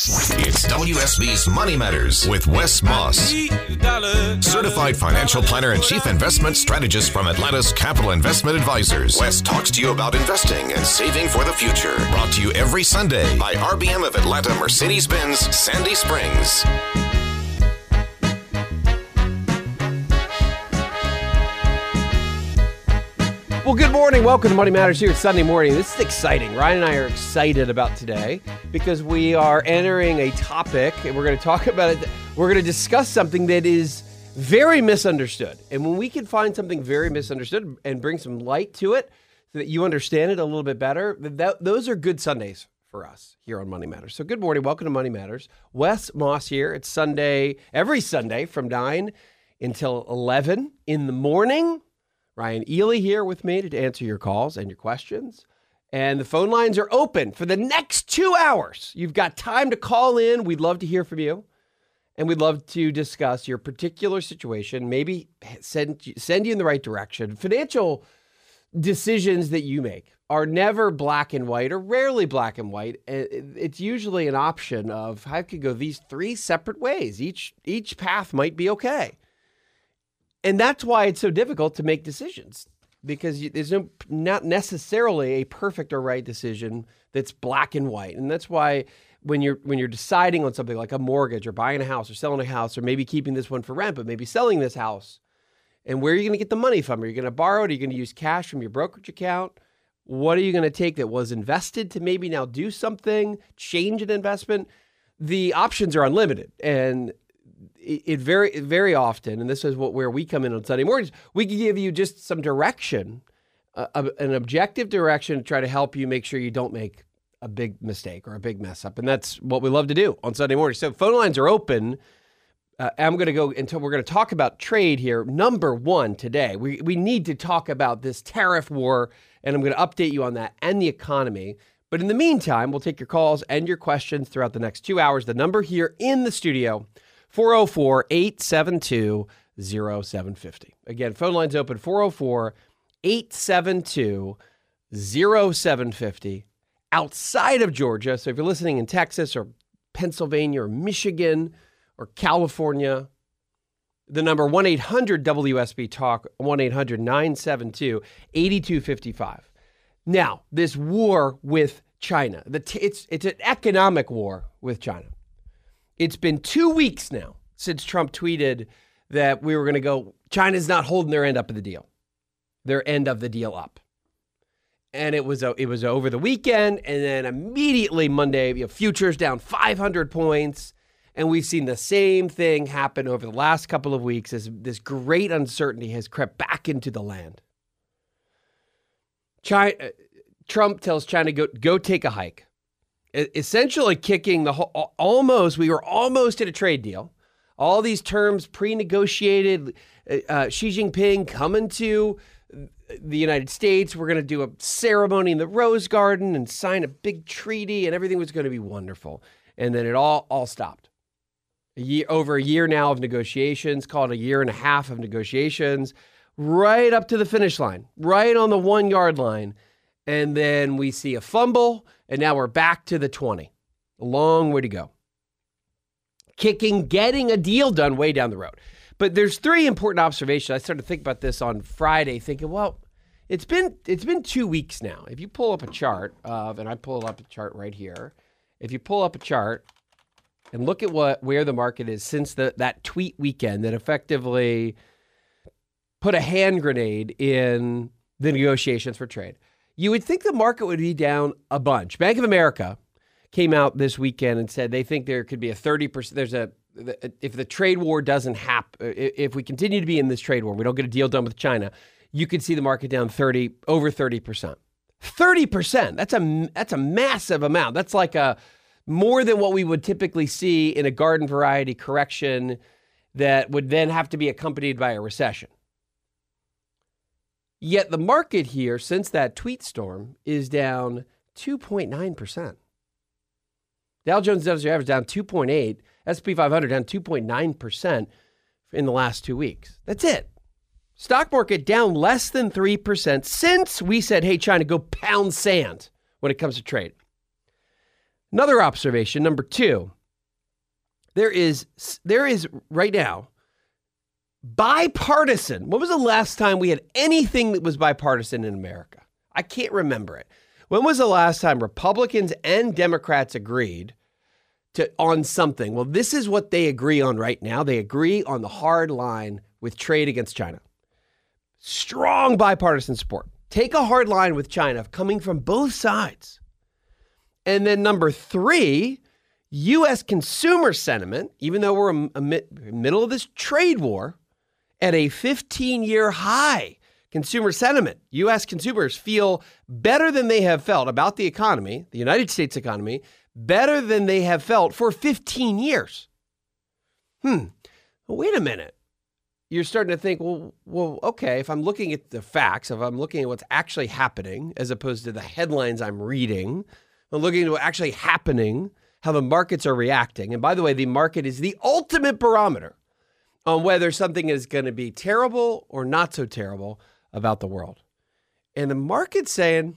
It's WSB's Money Matters with Wes Moss, certified financial planner and chief investment strategist from Atlanta's Capital Investment Advisors. Wes talks to you about investing and saving for the future. Brought to you every Sunday by RBM of Atlanta Mercedes-Benz Sandy Springs. Well, good morning. Welcome to Money Matters here. It's Sunday morning. This is exciting. Ryan and I are excited about today because we are entering a topic and we're going to talk about it. We're going to discuss something that is very misunderstood. And when we can find something very misunderstood and bring some light to it so that you understand it a little bit better, those are good Sundays for us here on Money Matters. So good morning. Welcome to Money Matters. Wes Moss here. It's Sunday, every Sunday from 9 until 11 in the morning. Ryan Ely here with me to answer your calls and your questions. And the phone lines are open for the next 2 hours. You've got time to call in. We'd love to hear from you. And we'd love to discuss your particular situation, maybe send you in the right direction. Financial decisions that you make are never black and white or rarely black and white. It's usually an option of I could go these three separate ways. Each path might be okay. And that's why it's so difficult to make decisions, because there's not necessarily a perfect or right decision that's black and white. And that's why when you're deciding on something like a mortgage or buying a house or selling a house or maybe keeping this one for rent, but maybe selling this house, and where are you going to get the money from? Are you going to borrow it? Are you going to use cash from your brokerage account? What are you going to take that was invested to maybe now do something, change an investment? The options are unlimited. And it very, very often, and this is where we come in on Sunday mornings, we can give you just some direction, an objective direction to try to help you make sure you don't make a big mistake or a big mess up. And that's what we love to do on Sunday mornings. So phone lines are open. I'm going to go until we're going to talk about trade here. Number one today, we need to talk about this tariff war, and I'm going to update you on that and the economy. But in the meantime, we'll take your calls and your questions throughout the next 2 hours. The number here in the studio, 404-872-0750. Again, phone lines open, 404-872-0750. Outside of Georgia, so if you're listening in Texas or Pennsylvania or Michigan or California, the number 1-800-WSB-TALK, 1-800-972-8255. Now, this war with China, it's an economic war with China. It's been 2 weeks now since Trump tweeted that we were going to go, China's not holding their end up of the deal, their end of the deal up. And it was over the weekend, and then immediately Monday, futures down 500 points. And we've seen the same thing happen over the last couple of weeks as this great uncertainty has crept back into the land. Trump tells China, go take a hike. Essentially kicking we were almost at a trade deal. All these terms pre-negotiated, Xi Jinping coming to the United States. We're going to do a ceremony in the Rose Garden and sign a big treaty, and everything was going to be wonderful. And then it all stopped. Over a year now of negotiations, called a year and a half of negotiations, right up to the finish line, right on the 1 yard line. And then we see a fumble, and now we're back to the 20. A long way to go. Getting a deal done way down the road. But there's three important observations. I started to think about this on Friday, thinking, well, it's been 2 weeks now. If you pull up a chart and I pull up a chart right here. If you pull up a chart and look at where the market is since that tweet weekend that effectively put a hand grenade in the negotiations for trade, you would think the market would be down a bunch. Bank of America came out this weekend and said they think there could be a 30%. If the trade war doesn't happen, if we continue to be in this trade war, we don't get a deal done with China, you could see the market down over 30%. 30%. That's a massive amount. That's like more than what we would typically see in a garden variety correction that would then have to be accompanied by a recession. Yet the market here, since that tweet storm, is down 2.9%. Dow Jones Industrial Average down 2.8%. S&P 500 down 2.9% in the last 2 weeks. That's it. Stock market down less than 3% since we said, hey, China, go pound sand when it comes to trade. Another observation, number 2, there is right now bipartisan. When was the last time we had anything that was bipartisan in America? I can't remember it. When was the last time Republicans and Democrats agreed on something? Well, this is what they agree on right now. They agree on the hard line with trade against China. Strong bipartisan support. Take a hard line with China coming from both sides. And then number 3, U.S. consumer sentiment, even though we're in the middle of this trade war, at a 15-year high. Consumer sentiment. U.S. consumers feel better than they have felt about the economy, the United States economy, better than they have felt for 15 years. Well, wait a minute. You're starting to think, well, okay, if I'm looking at the facts, if I'm looking at what's actually happening, as opposed to the headlines I'm reading, I'm looking at what's actually happening, how the markets are reacting. And by the way, the market is the ultimate barometer on whether something is going to be terrible or not so terrible about the world. And the market's saying,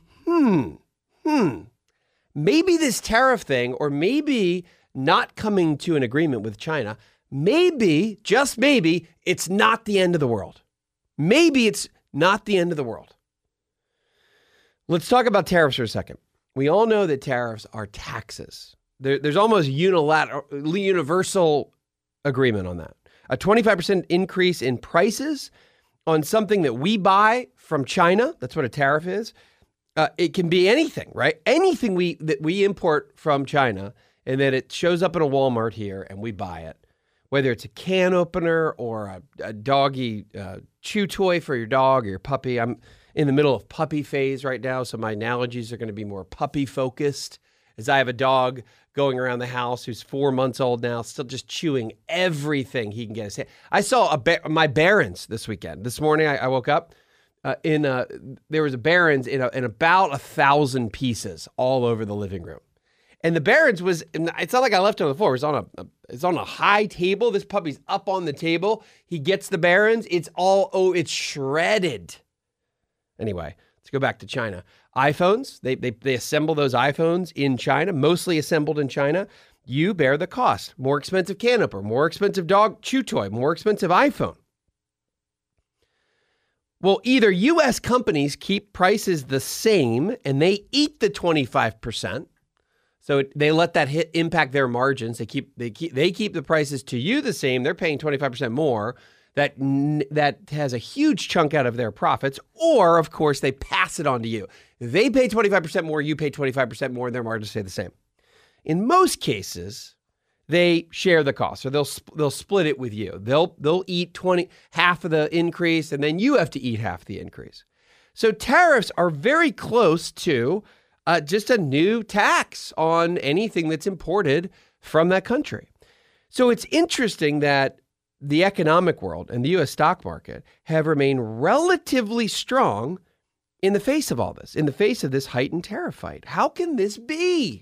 maybe this tariff thing, or maybe not coming to an agreement with China, maybe, just maybe, it's not the end of the world. Maybe it's not the end of the world. Let's talk about tariffs for a second. We all know that tariffs are taxes. There's almost universal agreement on that. A 25% increase in prices on something that we buy from China. That's what a tariff is. It can be anything, right? Anything that we import from China, and then it shows up in a Walmart here and we buy it. Whether it's a can opener or a doggy chew toy for your dog or your puppy. I'm in the middle of puppy phase right now, so my analogies are going to be more puppy focused, as I have a dog going around the house who's 4 months old now, still just chewing everything he can get his hand. I saw my Barons this weekend. This morning I woke up there was a Barons in about 1,000 pieces all over the living room. And the Barons it's not like I left it on the floor. It's on a high table. This puppy's up on the table. He gets the Barons. It's shredded. Anyway, let's go back to China. iPhones, they assemble those iPhones in China, mostly assembled in China. You bear the cost. More expensive can opener, more expensive dog chew toy, more expensive iPhone. Well, either U.S. companies keep prices the same and they eat the 25%. So they let that impact their margins. They keep the prices to you the same. They're paying 25% more. That has a huge chunk out of their profits. Or, of course, they pass it on to you. They pay 25% more. You pay 25% more, and their margins stay the same. In most cases, they share the cost, or they'll split it with you. They'll eat half of the increase, and then you have to eat half the increase. So tariffs are very close to just a new tax on anything that's imported from that country. So it's interesting that the economic world and the U.S. stock market have remained relatively strong in the face of all this, in the face of this heightened tariff fight. How can this be?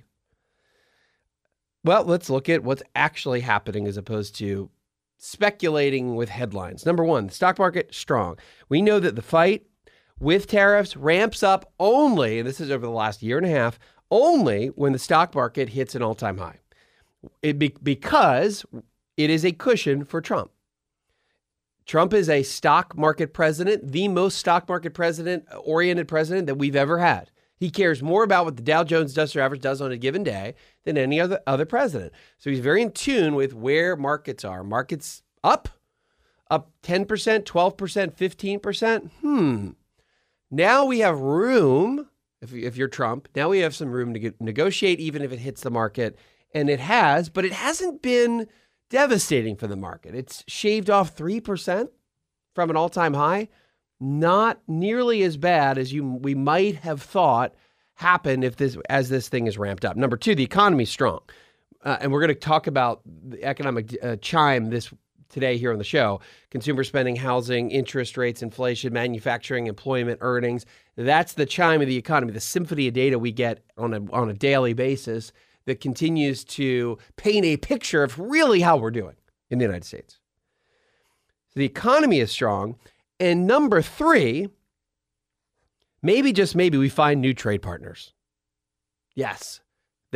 Well, let's look at what's actually happening as opposed to speculating with headlines. Number one, the stock market, strong. We know that the fight with tariffs ramps up only, and this is over the last year and a half, only when the stock market hits an all-time high. Because it is a cushion for Trump. Trump is a stock market president, the most stock market oriented president that we've ever had. He cares more about what the Dow Jones Industrial Average does on a given day than any other president. So he's very in tune with where markets are. Markets up 10%, 12%, 15%. Now we have room, if you're Trump, now we have some room to negotiate even if it hits the market. And it has, but it hasn't been devastating for the market. It's shaved off 3% from an all-time high. Not nearly as bad as we might have thought happened as this thing is ramped up. Number two, the economy's strong. And we're going to talk about the economic chime today here on the show. Consumer spending, housing, interest rates, inflation, manufacturing, employment, earnings. That's the chime of the economy, the symphony of data we get on a daily basis that continues to paint a picture of really how we're doing in the United States. So the economy is strong. And number three, maybe just maybe we find new trade partners. Yes,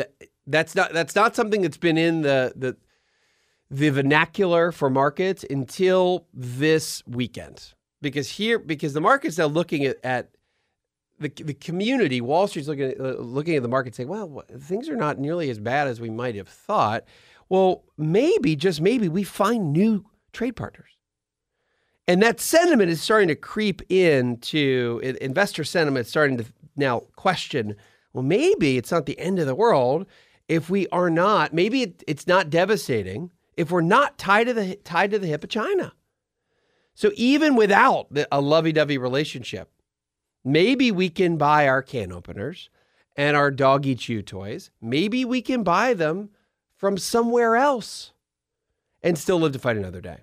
That's not something that's been in the vernacular for markets until this weekend. Because the market's now looking at the community. Wall Street's looking at the market saying, well, things are not nearly as bad as we might have thought. Well, maybe, just maybe, we find new trade partners. And that sentiment is starting to creep into investor sentiment, starting to now question, well, maybe it's not the end of the world if we are not, maybe it's not devastating if we're not tied to the hip of China. So even without a lovey-dovey relationship, maybe we can buy our can openers and our doggy chew toys. Maybe we can buy them from somewhere else and still live to fight another day.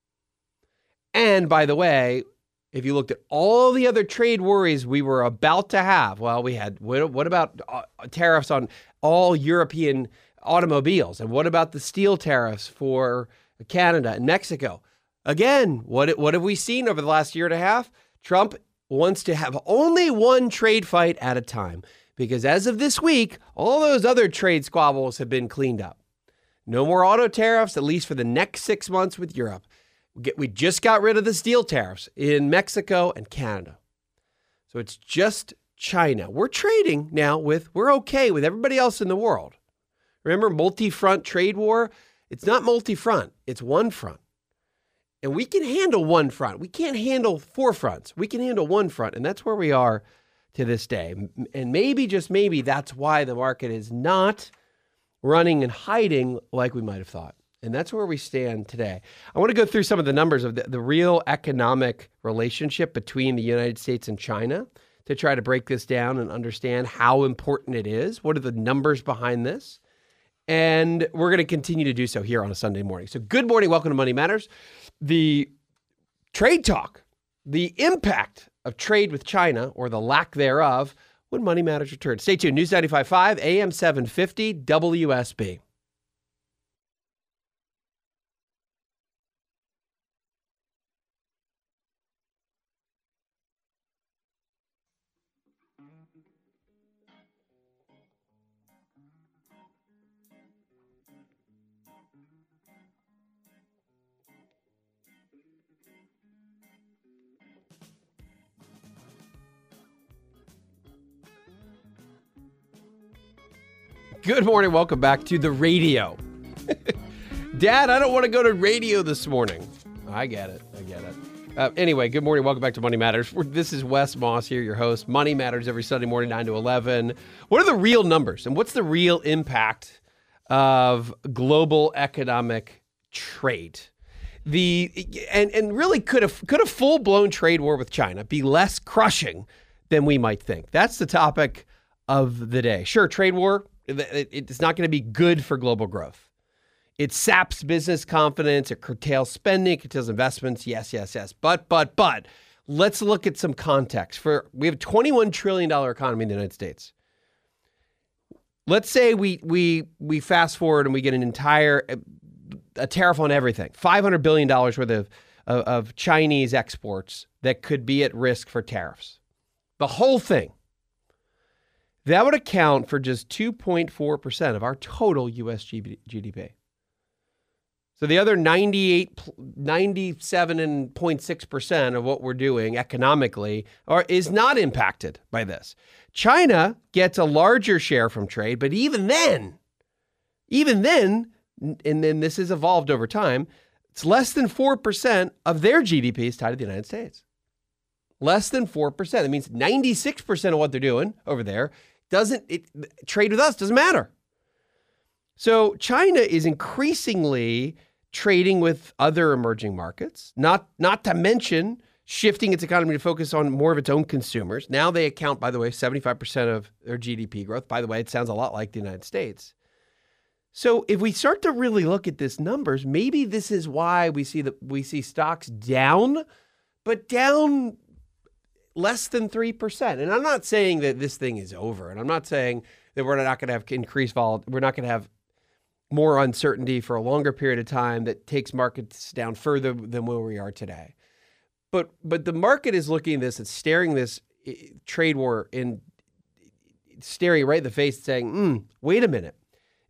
And by the way, if you looked at all the other trade worries we were about to have, well, we had, what about tariffs on all European automobiles? And what about the steel tariffs for Canada and Mexico? Again, what have we seen over the last year and a half? Trump wants to have only one trade fight at a time, because as of this week, all those other trade squabbles have been cleaned up. No more auto tariffs, at least for the next 6 months with Europe. We just got rid of the steel tariffs in Mexico and Canada. So it's just China. We're trading now we're okay with everybody else in the world. Remember, multi-front trade war? It's not multi-front, it's one front. And we can handle one front. We can't handle four fronts. We can handle one front, and that's where we are to this day. And maybe, just maybe, that's why the market is not running and hiding like we might have thought. And that's where we stand today. I want to go through some of the numbers of the real economic relationship between the United States and China to try to break this down and understand how important it is. What are the numbers behind this? And we're going to continue to do so here on a Sunday morning. So good morning. Welcome to Money Matters. The trade talk, the impact of trade with China, or the lack thereof, when Money Matters returns. Stay tuned. News 95.5, AM 750, WSB. Good morning. Welcome back to the radio. Dad, I don't want to go to radio this morning. I get it. Anyway, good morning. Welcome back to Money Matters. This is Wes Moss here, your host. Money Matters every Sunday morning, 9 to 11. What are the real numbers, and what's the real impact of global economic trade? And really, could a full-blown trade war with China be less crushing than we might think? That's the topic of the day. Sure, trade war, it's not going to be good for global growth. It saps business confidence. It curtails spending. It curtails investments. Yes. But let's look at some context. We have a $21 trillion economy in the United States. Let's say we fast forward and we get a tariff on everything. $500 billion worth of Chinese exports that could be at risk for tariffs. The whole thing. That would account for just 2.4% of our total U.S. GDP. So the other 97.6% of what we're doing economically is not impacted by this. China gets a larger share from trade, but even then, and then this has evolved over time, it's less than 4% of their GDP is tied to the United States. Less than 4%. That means 96% of what they're doing over there trade with us doesn't matter. So China is increasingly trading with other emerging markets, not to mention shifting its economy to focus on more of its own consumers. Now they account, by the way, 75% of their GDP growth. By the way, it sounds a lot like the United States. So if we start to really look at these numbers, maybe this is why we see stocks down, but down less than 3%. And I'm not saying that this thing is over. And I'm not saying that we're not going to have increased volatility. We're not going to have more uncertainty for a longer period of time that takes markets down further than where we are today. But the market is looking at this and staring this trade war in staring right in the face and saying, wait a minute.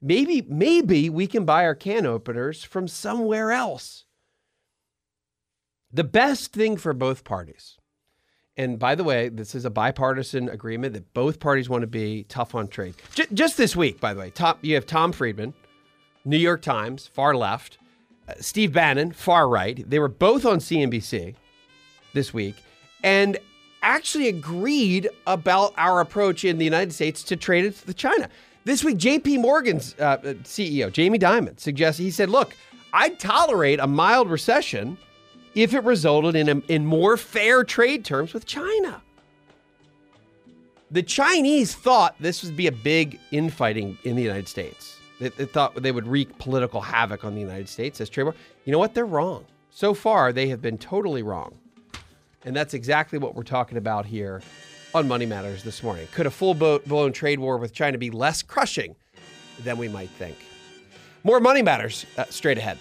maybe we can buy our can openers from somewhere else. The best thing for both parties, and by the way, this is a bipartisan agreement that both parties want to be tough on trade. Just this week, by the way, you have Tom Friedman, New York Times, far left, Steve Bannon, far right. They were both on CNBC this week and actually agreed about our approach in the United States to trade with China. This week, JP Morgan's CEO, Jamie Dimon, he said, look, I'd tolerate a mild recession if it resulted in more fair trade terms with China. The Chinese thought this would be a big infighting in the United States. They thought they would wreak political havoc on the United States as trade war. You know what? They're wrong. So far, they have been totally wrong. And that's exactly what we're talking about here on Money Matters this morning. Could a full-blown trade war with China be less crushing than we might think? More Money Matters straight ahead.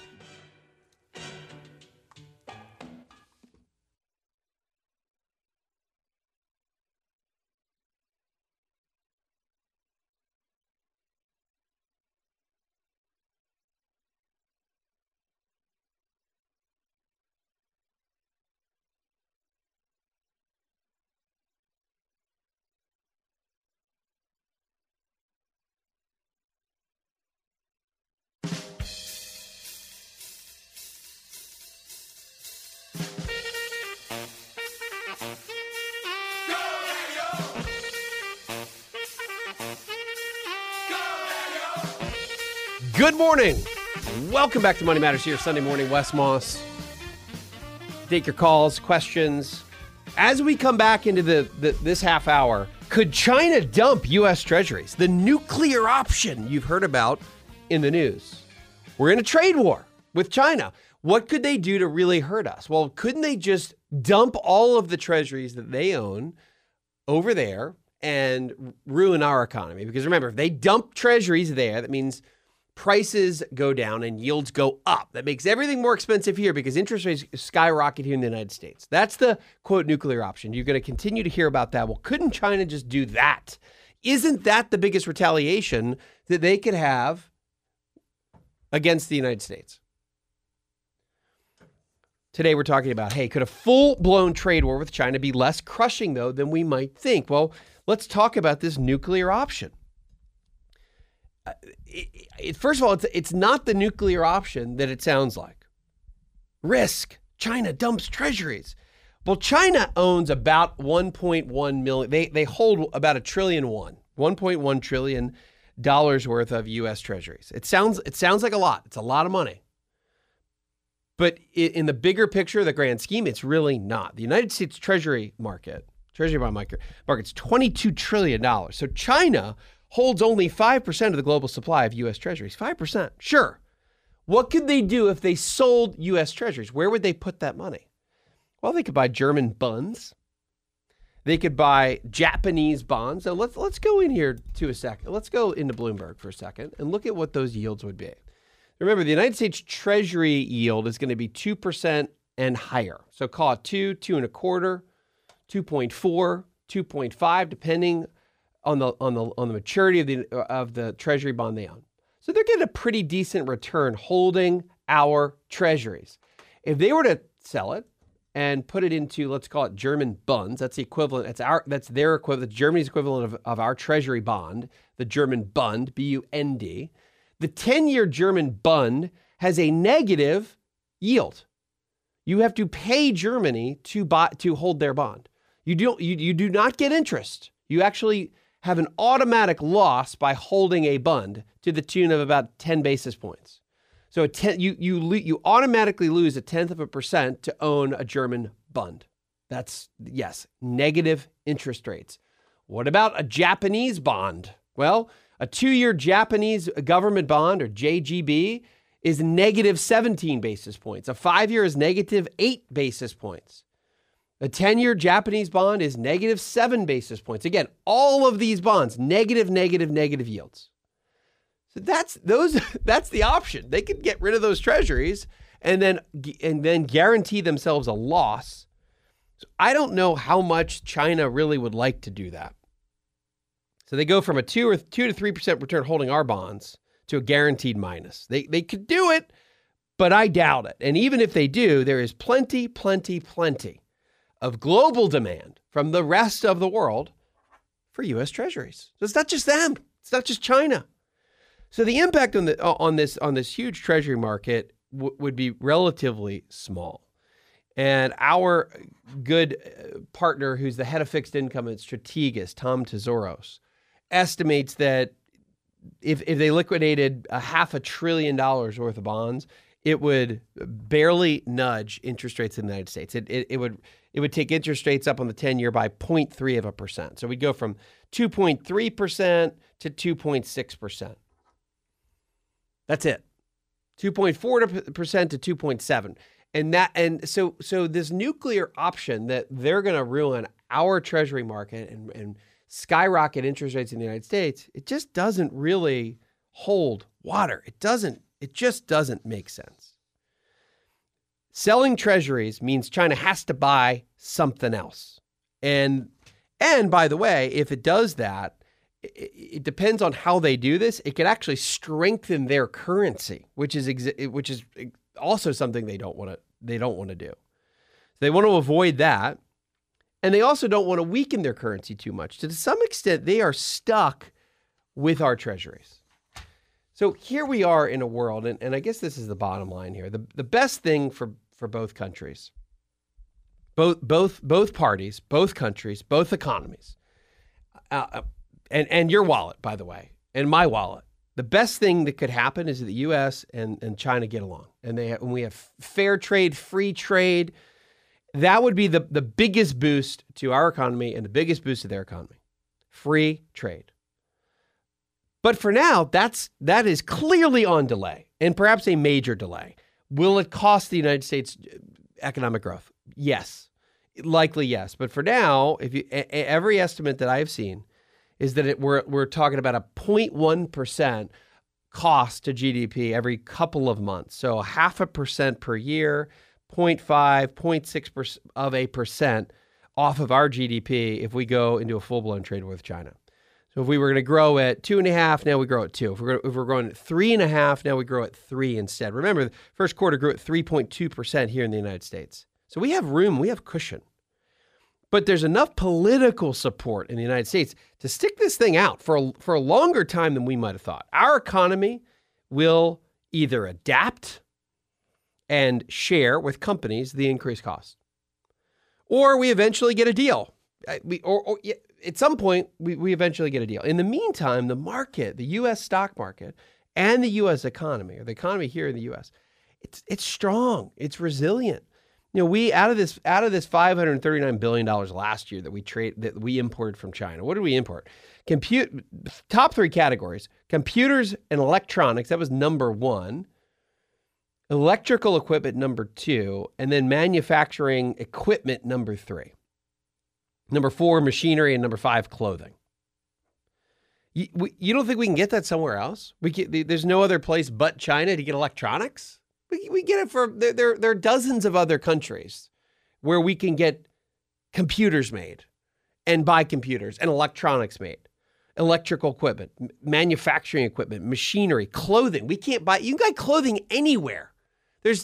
Good morning. Welcome back to Money Matters here Sunday morning. Wes Moss. Take your calls, questions. As we come back into this half hour, could China dump U.S. Treasuries? The nuclear option you've heard about in the news. We're in a trade war with China. What could they do to really hurt us? Well, couldn't they just dump all of the treasuries that they own over there and ruin our economy? Because remember, if they dump treasuries there, that means prices go down and yields go up. That makes everything more expensive here because interest rates skyrocket here in the United States. That's the, quote, nuclear option. You're going to continue to hear about that. Well, couldn't China just do that? Isn't that the biggest retaliation that they could have against the United States? Today we're talking about, hey, could a full-blown trade war with China be less crushing, though, than we might think? Well, let's talk about this nuclear option. First of all, it's not the nuclear option that it sounds like. Risk. China dumps treasuries. Well, China owns about 1.1 million. They hold about $1.1 trillion worth of U.S. treasuries. It sounds like a lot. It's a lot of money. But in the bigger picture, the grand scheme, it's really not. The United States Treasury bond market's $22 trillion. So China holds only 5% of the global supply of U.S. treasuries. 5%. Sure. What could they do if they sold U.S. treasuries? Where would they put that money? Well, they could buy German bonds. They could buy Japanese bonds. So let's go in here to a second. Let's go into Bloomberg for a second and look at what those yields would be. Remember, the United States Treasury yield is going to be 2% and higher. So call it 2, 2.25, 2.4, 2.5, depending on the maturity of the Treasury bond they own. So they're getting a pretty decent return holding our treasuries. If they were to sell it and put it into, let's call it German bonds, that's the equivalent, that's their equivalent, Germany's equivalent of our Treasury bond, the German Bund, B-U-N-D. The 10-year German Bund has a negative yield. You have to pay Germany to hold their bond. You do not get interest. You actually have an automatic loss by holding a bund to the tune of about 10 basis points. So you automatically lose 0.1% to own a German bund. That's, yes, negative interest rates. What about a Japanese bond? Well, a 2-year Japanese government bond, or JGB, is negative 17 basis points. A 5-year is negative 8 basis points. A 10-year Japanese bond is negative 7 basis points. Again, all of these bonds, negative yields. So that's the option. They could get rid of those treasuries and then guarantee themselves a loss. So I don't know how much China really would like to do that. So they go from a 2 to 3% return holding our bonds to a guaranteed minus. They could do it, but I doubt it. And even if they do, there is plenty of global demand from the rest of the world for U.S. Treasuries. So it's not just them. It's not just China. So the impact on this huge Treasury market would be relatively small. And our good partner, who's the head of fixed income at Strategas, Tom Tesoros, estimates that if they liquidated $500 billion worth of bonds, it would barely nudge interest rates in the United States. It would take interest rates up on the 10-year by 0.3%. So we'd go from 2.3% to 2.6%. That's it. 2.4% to 2.7%. And so this nuclear option that they're going to ruin our Treasury market and skyrocket interest rates in the United States, it just doesn't really hold water. It just doesn't make sense. Selling Treasuries means China has to buy something else. And by the way, if it does that, it depends on how they do this. It could actually strengthen their currency, which is also something they don't want to do. They want to avoid that. And they also don't want to weaken their currency too much. To some extent, they are stuck with our treasuries. So here we are in a world, and I guess this is the bottom line here. The best thing for both countries, both parties, both countries, both economies, and your wallet, by the way, and my wallet. The best thing that could happen is that the U.S. and China get along, and we have fair trade, free trade. That would be the biggest boost to our economy and the biggest boost to their economy. Free trade. But for now, that is clearly on delay, and perhaps a major delay. Will it cost the United States economic growth? Yes, likely yes. But for now, every estimate that I have seen is that we're talking about a 0.1% cost to GDP every couple of months. So 0.5% per year, 0.5, 0.6% of a percent off of our GDP if we go into a full-blown trade war with China. So if we were going to grow at 2.5, now we grow at 2. If we're growing at 3.5, now we grow at 3 instead. Remember, the first quarter grew at 3.2% here in the United States. So we have room, we have cushion. But there's enough political support in the United States to stick this thing out for a longer time than we might have thought. Our economy will either adapt and share with companies the increased cost, or we eventually get a deal. At some point, we eventually get a deal. In the meantime, the market, the U.S. stock market, and the U.S. economy, or the economy here in the U.S., it's strong. It's resilient. You know, we out of this $539 billion last year that we imported from China. What did we import? Top 3 categories: computers and electronics. That was number 1. Electrical equipment, number 2, and then manufacturing equipment, number 3. Number 4, machinery, and number 5, clothing. You don't think we can get that somewhere else? There's no other place but China to get electronics? We get it from, there are dozens of other countries where we can get computers made and buy computers and electronics made, electrical equipment, manufacturing equipment, machinery, clothing. You can buy clothing anywhere. There's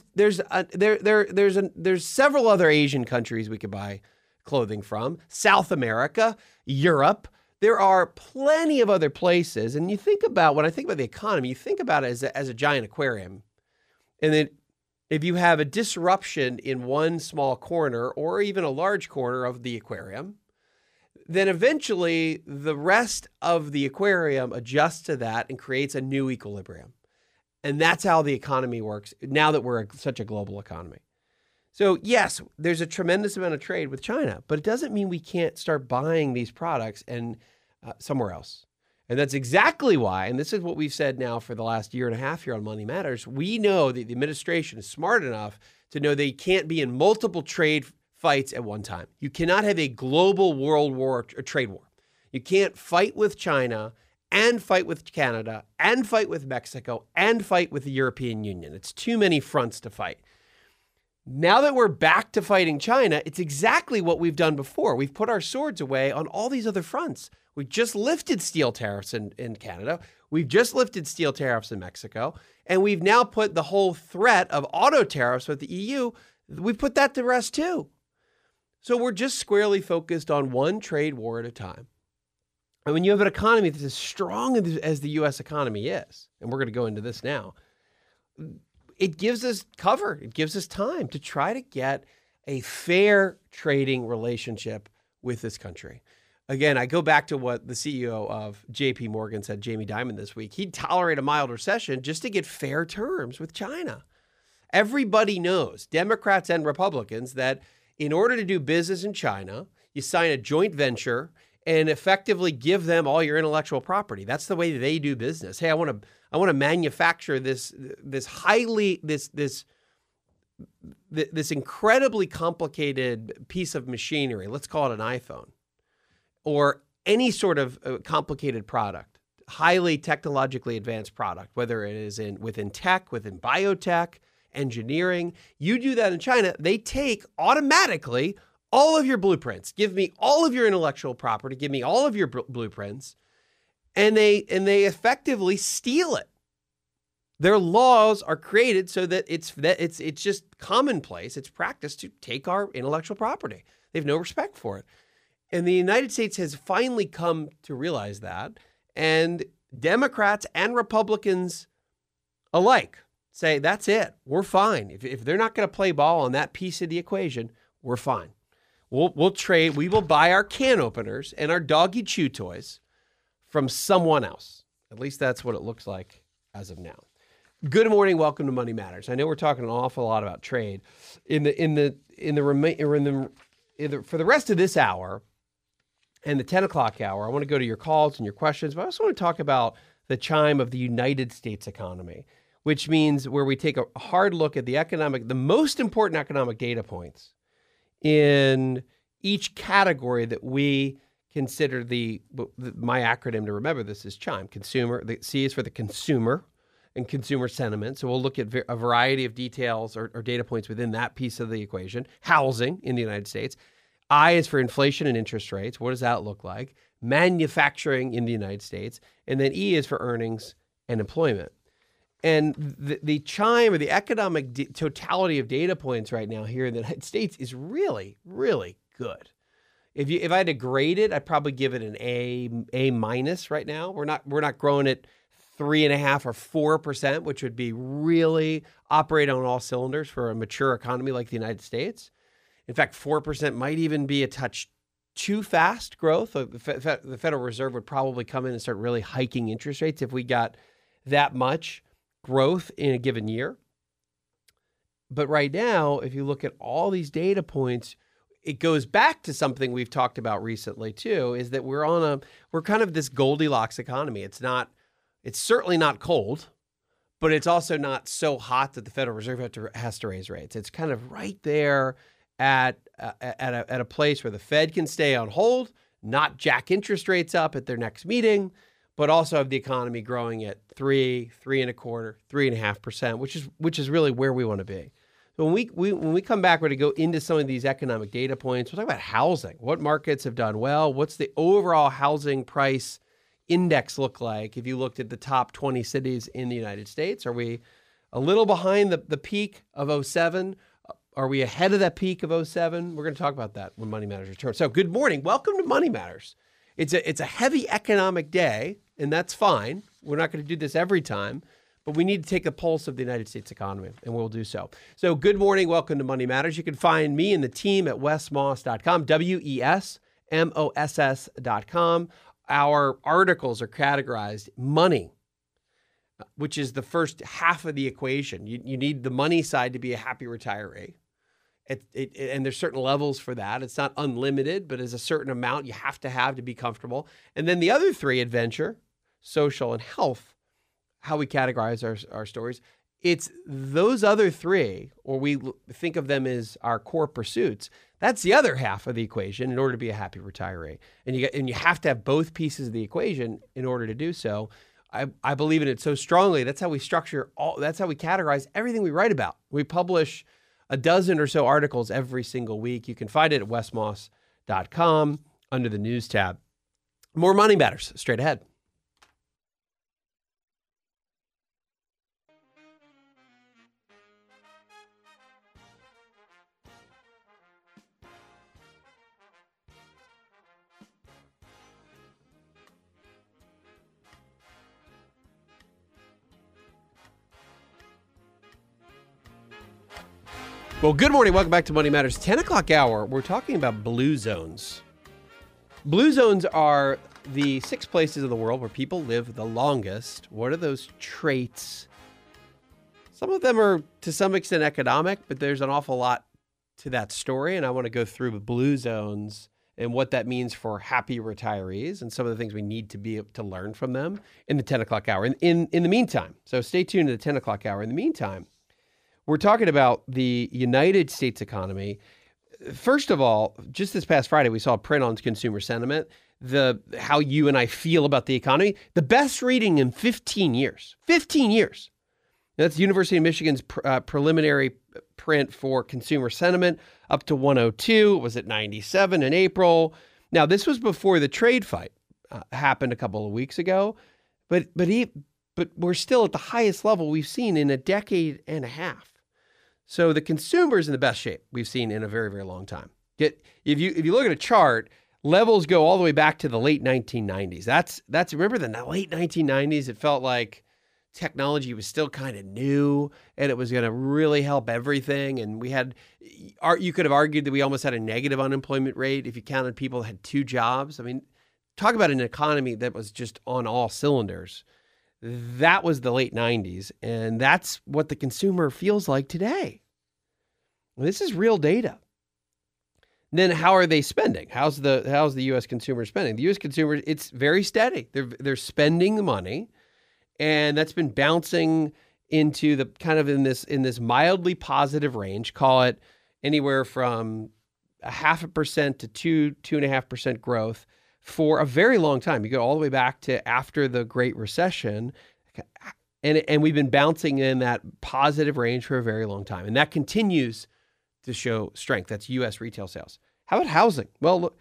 several other Asian countries we could buy clothing from, South America, Europe. There are plenty of other places. And you think about, when I think about the economy, you think about it as a giant aquarium. And then if you have a disruption in one small corner or even a large corner of the aquarium, then eventually the rest of the aquarium adjusts to that and creates a new equilibrium. And that's how the economy works now that we're such a global economy. So yes, there's a tremendous amount of trade with China, but it doesn't mean we can't start buying these products and somewhere else. And that's exactly why, and this is what we've said now for the last year and a half here on Money Matters, we know that the administration is smart enough to know they can't be in multiple trade fights at one time. You cannot have a global world war or trade war. You can't fight with China and fight with Canada and fight with Mexico and fight with the European Union. It's too many fronts to fight. Now that we're back to fighting China, it's exactly what we've done before. We've put our swords away on all these other fronts. We just lifted steel tariffs in Canada. We've just lifted steel tariffs in Mexico. And we've now put the whole threat of auto tariffs with the EU, we've put that to rest too. So we're just squarely focused on one trade war at a time. And when you have an economy that's as strong as the U.S. economy is, and we're going to go into this now, it gives us cover. It gives us time to try to get a fair trading relationship with this country. Again, I go back to what the CEO of JP Morgan said, Jamie Dimon, this week. He'd tolerate a mild recession just to get fair terms with China. Everybody knows, Democrats and Republicans, that in order to do business in China, you sign a joint venture and effectively give them all your intellectual property. That's the way they do business. Hey, I want to manufacture this incredibly complicated piece of machinery. Let's call it an iPhone, or any sort of complicated product, highly technologically advanced product, whether it is within tech, within biotech, engineering. You do that in China, they take automatically all of your blueprints. Give me all of your intellectual property. Give me all of your blueprints, and they effectively steal it. Their laws are created so that it's just commonplace. It's practice to take our intellectual property. They have no respect for it, and the United States has finally come to realize that. And Democrats and Republicans alike say that's it. We're fine. If they're not going to play ball on that piece of the equation, we're fine. We'll trade. We will buy our can openers and our doggy chew toys from someone else. At least that's what it looks like as of now. Good morning. Welcome to Money Matters. I know we're talking an awful lot about trade for the rest of this hour and the 10 o'clock hour. I want to go to your calls and your questions, but I also want to talk about the chime of the United States economy, which means where we take a hard look at the most important economic data points in each category that we consider my acronym to remember this is CHIME. Consumer. The C is for the consumer and consumer sentiment. So we'll look at a variety of details or data points within that piece of the equation. Housing in the United States. I is for inflation and interest rates. What does that look like? Manufacturing in the United States. And then E is for earnings and employment. And the chime or the economic totality of data points right now here in the United States is really, really good. If I had to grade it, I'd probably give it an A minus right now. We're not growing at 3.5 or 4%, which would be really operate on all cylinders for a mature economy like the United States. In fact, 4% might even be a touch too fast growth. The Federal Reserve would probably come in and start really hiking interest rates if we got that much growth in a given year. But right now, if you look at all these data points, it goes back to something we've talked about recently too, is that we're kind of this Goldilocks economy. It's certainly not cold, but it's also not so hot that the Federal Reserve has to raise rates. It's kind of right there at a place where the Fed can stay on hold, not jack interest rates up at their next meeting, but also have the economy growing at 3.25%, 3.5%, which is really where we want to be. So when we come back, we're going to go into some of these economic data points. We'll talk about housing. What markets have done well? What's the overall housing price index look like? If you looked at the top 20 cities in the United States, are we a little behind the peak of 2007? Are we ahead of that peak of 2007? We're going to talk about that when Money Matters returns. So good morning. Welcome to Money Matters. It's a heavy economic day, and that's fine. We're not going to do this every time, but we need to take a pulse of the United States economy, and we'll do so. So good morning. Welcome to Money Matters. You can find me and the team at wesmoss.com, WESMOSS.com. Our articles are categorized money, which is the first half of the equation. You need the money side to be a happy retiree. And there's certain levels for that. It's not unlimited, but there's a certain amount you have to be comfortable. And then the other three, adventure, social, and health, how we categorize our stories. It's those other three, or we think of them as our core pursuits. That's the other half of the equation in order to be a happy retiree. And you have to have both pieces of the equation in order to do so. I believe in it so strongly. That's how we structure that's how we categorize everything we write about. We publish a dozen or so articles every single week. You can find it at wesmoss.com under the news tab. More Money Matters straight ahead. Well, good morning. Welcome back to Money Matters. 10 o'clock hour, we're talking about blue zones. Blue zones are the 6 places in the world where people live the longest. What are those traits? Some of them are to some extent economic, but there's an awful lot to that story. And I want to go through the blue zones and what that means for happy retirees and some of the things we need to be able to learn from them in the 10 o'clock hour. In the meantime, so stay tuned to the 10 o'clock hour. In the meantime, we're talking about the United States economy. First of all, just this past Friday, we saw a print on consumer sentiment, how you and I feel about the economy. The best reading in 15 years. 15 years. That's University of Michigan's preliminary print for consumer sentiment, up to 102. It was at 97 in April. Now, this was before the trade fight happened a couple of weeks ago, but we're still at the highest level we've seen in a decade and a half. So the consumer's in the best shape we've seen in a very, very long time. If you look at a chart, levels go all the way back to the late 1990s. That's remember the late 1990s, it felt like technology was still kind of new and it was going to really help everything. And you could have argued that we almost had a negative unemployment rate if you counted people that had 2 jobs. I mean, talk about an economy that was just on all cylinders. That was the late 90s, and that's what the consumer feels like today. This is real data. Then how are they spending? How's the U.S. consumer spending? The U.S. consumer, it's very steady. They're spending the money, and that's been bouncing into the kind of in this mildly positive range. Call it anywhere from 0.5% to 2.5% growth for a very long time. You go all the way back to after the Great Recession, and we've been bouncing in that positive range for a very long time. And that continues to show strength. That's U.S. retail sales. How about housing? Well, look,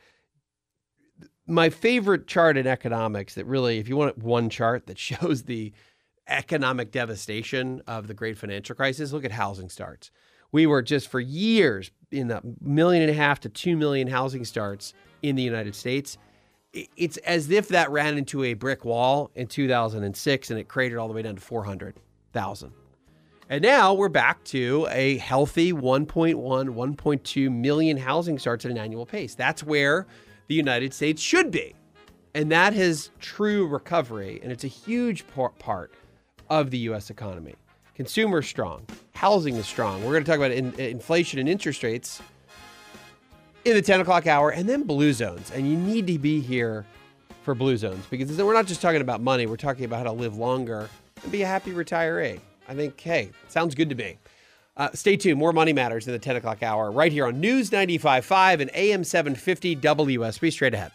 my favorite chart in economics that really, if you want one chart that shows the economic devastation of the great financial crisis, look at housing starts. We were just for years in the 1.5 million to 2 million housing starts in the United States. It's as if that ran into a brick wall in 2006 and it cratered all the way down to 400,000. And now we're back to a healthy 1.2 million housing starts at an annual pace. That's where the United States should be. And that is true recovery. And it's a huge part of the U.S. economy. Consumer strong. Housing is strong. We're going to talk about inflation and interest rates in the 10 o'clock hour, and then blue zones. And you need to be here for blue zones because we're not just talking about money. We're talking about how to live longer and be a happy retiree. I think, hey, sounds good to me. Stay tuned. More Money Matters in the 10 o'clock hour right here on News 95.5 and AM 750 WSB. Straight ahead.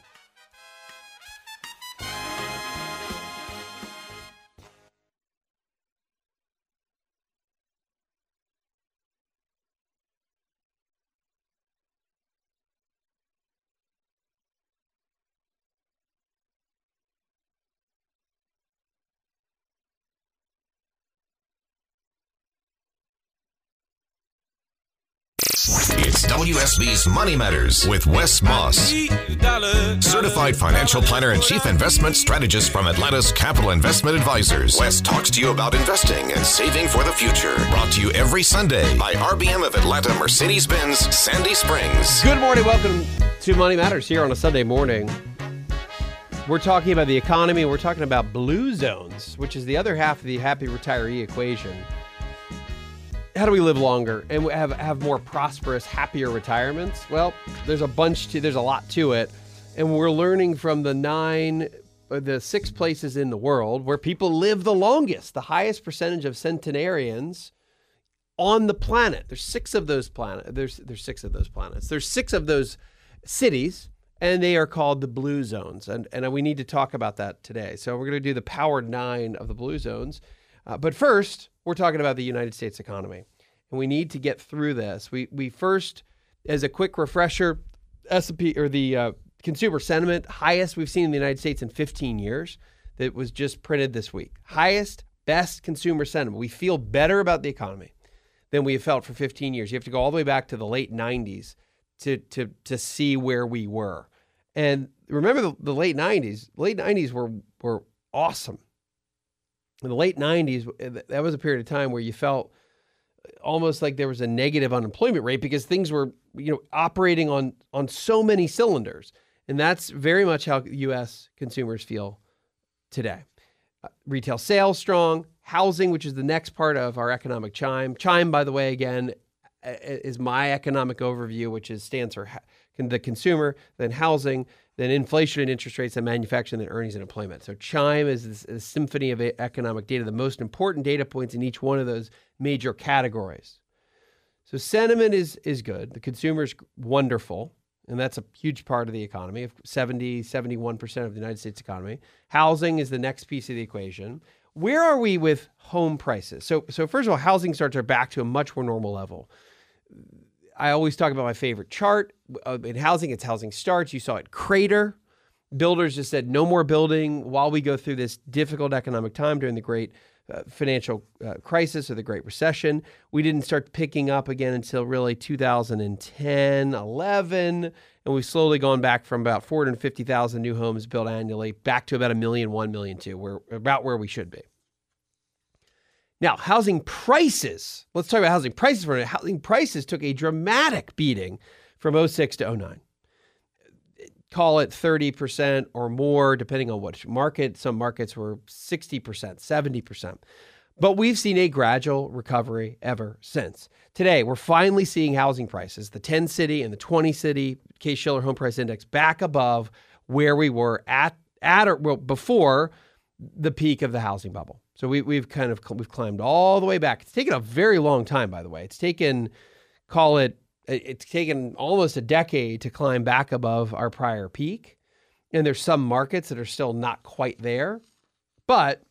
It's WSB's Money Matters with Wes Moss, certified financial planner and chief investment strategist from Atlanta's Capital Investment Advisors. Wes talks to you about investing and saving for the future. Brought to you every Sunday by RBM of Atlanta Mercedes-Benz Sandy Springs. Good morning. Welcome to Money Matters here on a Sunday morning. We're talking about the economy. We're talking about blue zones, which is the other half of the happy retiree equation. How do we live longer and have more prosperous, happier retirements? Well, there's a lot to it. And we're learning from the 6 places in the world where people live the longest, the highest percentage of centenarians on the planet. There's 6 of those planets. There's 6 of those planets. There's 6 of those cities, and they are called the blue zones. And we need to talk about that today. So we're going to do the Power 9 of the blue zones. But first, we're talking about the United States economy. and we need to get through this. We first, as a quick refresher, S&P or the consumer sentiment, highest we've seen in the United States in 15 years. That was just printed this week. Highest, best consumer sentiment. We feel better about the economy than we have felt for 15 years. You have to go all the way back to the late 90s to see where we were. And remember the late 90s. Late 90s were awesome. In the late 90s, that was a period of time where you felt almost like there was a negative unemployment rate because things were, operating on so many cylinders. And that's very much how U.S. consumers feel today. Retail sales strong, housing, which is the next part of our economic chime. Chime, by the way, again, is my economic overview, which stands for the consumer, then housing, then inflation and interest rates, and manufacturing, then earnings and employment. So chime is a symphony of economic data, the most important data points in each one of those major categories. So sentiment is good. The consumer's wonderful. And that's a huge part of the economy, 71% of the United States economy. Housing is the next piece of the equation. Where are we with home prices? So first of all, housing starts are back to a much more normal level. I always talk about my favorite chart. In housing, it's housing starts. You saw it crater. Builders just said no more building while we go through this difficult economic time during the great financial crisis or the Great Recession. We didn't start picking up again until really 2010, 11, and we've slowly gone back from about 450,000 new homes built annually back to about 1 million, 1 million, 2. We're about where we should be. Now, housing prices. Let's talk about housing prices for a minute. Housing prices took a dramatic beating from 06 to 09. Call it 30% or more, depending on which market. Some markets were 60%, 70%. But we've seen a gradual recovery ever since. Today, we're finally seeing housing prices, the 10-city and the 20-city Case-Shiller Home Price Index, back above where we were before the peak of the housing bubble. So we've climbed all the way back. It's taken a very long time, by the way. It's taken almost a decade to climb back above our prior peak. And there's some markets that are still not quite there. But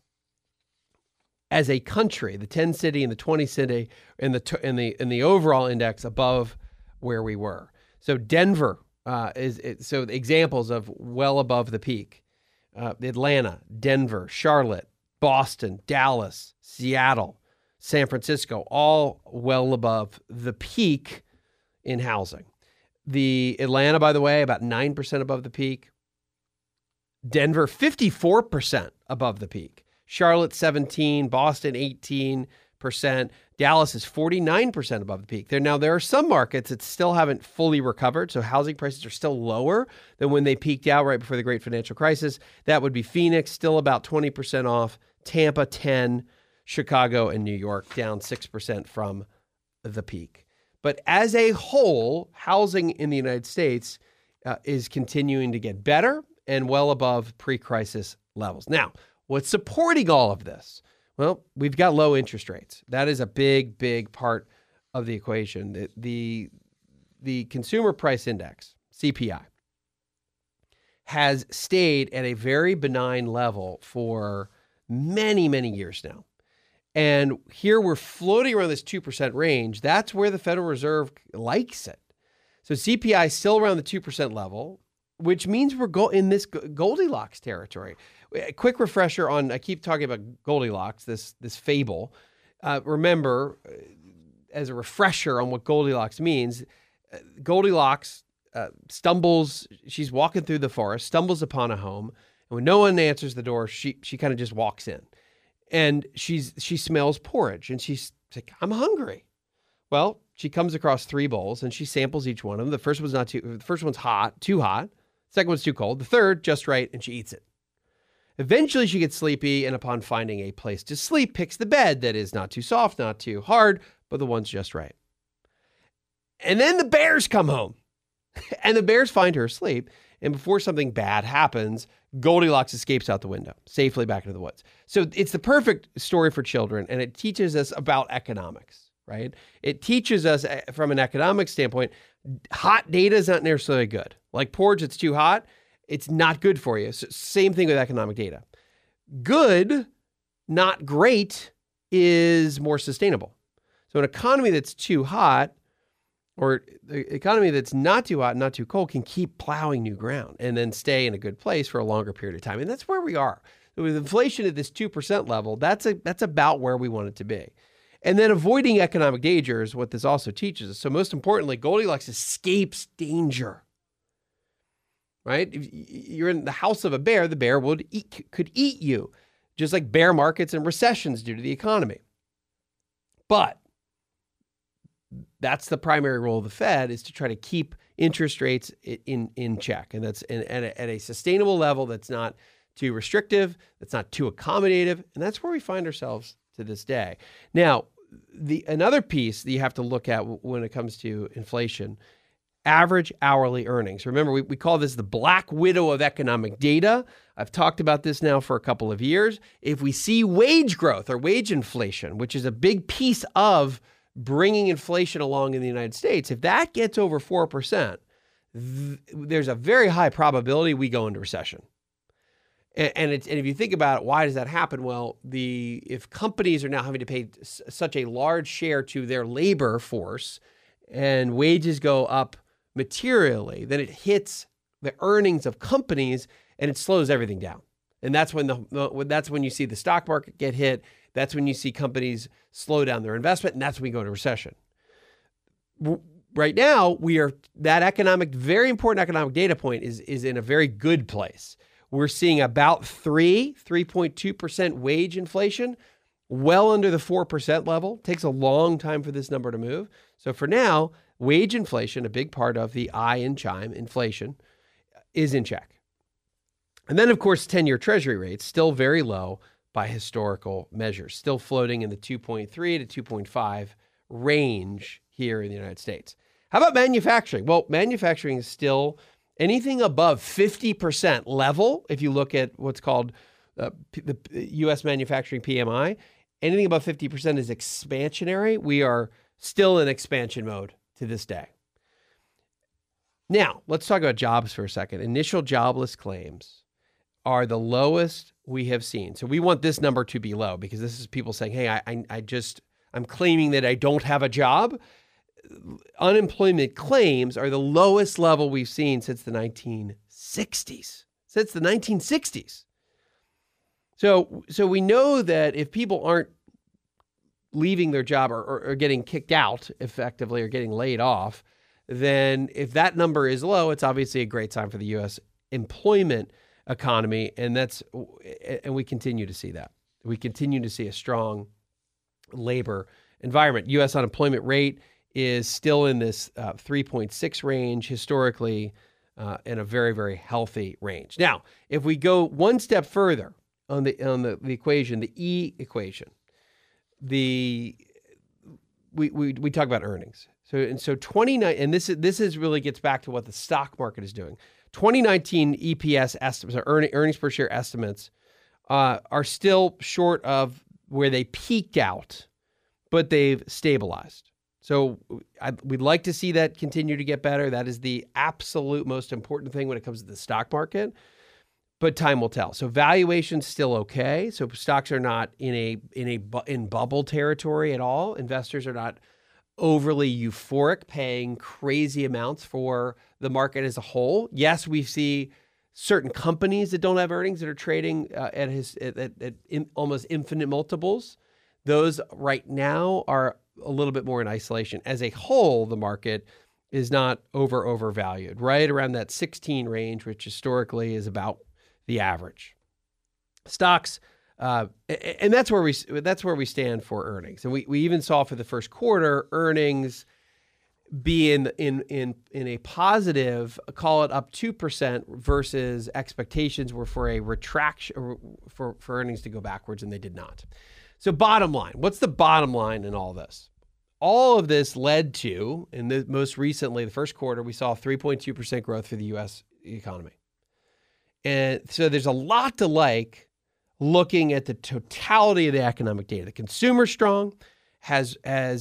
as a country, the 10-city and the 20-city and the overall index above where we were. So Denver so examples of well above the peak. Atlanta, Denver, Charlotte, Boston, Dallas, Seattle, San Francisco, all well above the peak in housing. The Atlanta, by the way, about 9% above the peak. Denver, 54% above the peak. Charlotte, 17%. Boston, 18%. Dallas is 49% above the peak. There are some markets that still haven't fully recovered, so housing prices are still lower than when they peaked out right before the great financial crisis. That would be Phoenix, still about 20% off. Tampa, 10%. Chicago and New York, down 6% from the peak. But as a whole, housing in the United States is continuing to get better and well above pre-crisis levels. Now, what's supporting all of this? Well, we've got low interest rates. That is a big, big part of the equation. The Consumer Price Index, CPI, has stayed at a very benign level for many, many years now. And here we're floating around this 2% range. That's where the Federal Reserve likes it. So CPI is still around the 2% level, which means we're in this Goldilocks territory. A quick refresher on, I keep talking about Goldilocks, this fable. Remember, as a refresher on what Goldilocks means, Goldilocks stumbles, she's walking through the forest, stumbles upon a home, and when no one answers the door, she kind of just walks in. And she smells porridge, and she's like, I'm hungry. Well, she comes across 3 bowls, and she samples each one of them. The first one's too hot. Second one's too cold. The third, just right, and she eats it. Eventually, she gets sleepy, and upon finding a place to sleep, picks the bed that is not too soft, not too hard, but the one's just right. And then the bears come home, and the bears find her asleep. And before something bad happens, Goldilocks escapes out the window, safely back into the woods. So it's the perfect story for children, and it teaches us about economics, right? It teaches us from an economic standpoint, hot data is not necessarily good. Like porridge, it's too hot, it's not good for you. So same thing with economic data. Good, not great, is more sustainable. So an economy that's too hot, or the economy that's not too hot, not too cold, can keep plowing new ground and then stay in a good place for a longer period of time. And that's where we are. So with inflation at this 2% level, that's about where we want it to be. And then avoiding economic danger is what this also teaches us. So most importantly, Goldilocks escapes danger. Right? If you're in the house of a bear, the bear could eat you, just like bear markets and recessions do to the economy. But that's the primary role of the Fed, is to try to keep interest rates in check. And that's at a sustainable level that's not too restrictive, that's not too accommodative. And that's where we find ourselves to this day. Now, another piece that you have to look at when it comes to inflation, average hourly earnings. Remember, we call this the black widow of economic data. I've talked about this now for a couple of years. If we see wage growth or wage inflation, which is a big piece of bringing inflation along in the United States, if that gets over 4%, there's a very high probability we go into recession. And if you think about it, why does that happen? Well, if companies are now having to pay such a large share to their labor force and wages go up materially, then it hits the earnings of companies and it slows everything down. And that's when you see the stock market get hit. That's when you see companies slow down their investment, and that's when we go into recession. Right now, that very important economic data point is in a very good place. We're seeing about 3.2% wage inflation, well under the 4% level. It takes a long time for this number to move. So for now, wage inflation, a big part of the I in chime, inflation, is in check. And then, of course, 10-year Treasury rates, still very low by historical measures, still floating in the 2.3 to 2.5 range here in the United States. How about manufacturing? Well, manufacturing is still anything above 50% level. If you look at what's called the U.S. manufacturing PMI, anything above 50% is expansionary. We are still in expansion mode to this day. Now, let's talk about jobs for a second. Initial jobless claims are the lowest we have seen. So we want this number to be low because this is people saying, hey, I'm claiming that I don't have a job. Unemployment claims are the lowest level we've seen since the 1960s. So we know that if people aren't leaving their job or getting kicked out effectively or getting laid off, then if that number is low, it's obviously a great sign for the U.S. employment economy, and we continue to see that. We continue to see a strong labor environment. U.S. unemployment rate is still in this 3.6 range historically, in a very, very healthy range. Now, if we go one step further on the equation, the E equation, we talk about earnings. So 29, and this is really gets back to what the stock market is doing. 2019 EPS estimates, or earnings per share estimates, are still short of where they peaked out, but they've stabilized. So we'd like to see that continue to get better. That is the absolute most important thing when it comes to the stock market, but time will tell. So valuation's still okay. So stocks are not in bubble territory at all. Investors are not overly euphoric, paying crazy amounts for the market as a whole. Yes, we see certain companies that don't have earnings that are trading at almost infinite multiples. Those right now are a little bit more in isolation. As a whole, the market is not overvalued, right around that 16 range, which historically is about the average. Stocks, and that's where we stand for earnings. And we even saw for the first quarter earnings be in a positive, call it up 2% versus expectations were for a retraction for earnings to go backwards, and they did not. So bottom line, what's the bottom line in all this? All of this led to, most recently, the first quarter, we saw 3.2% growth for the U.S. economy. And so there's a lot to like looking at the totality of the economic data. The consumer's strong, has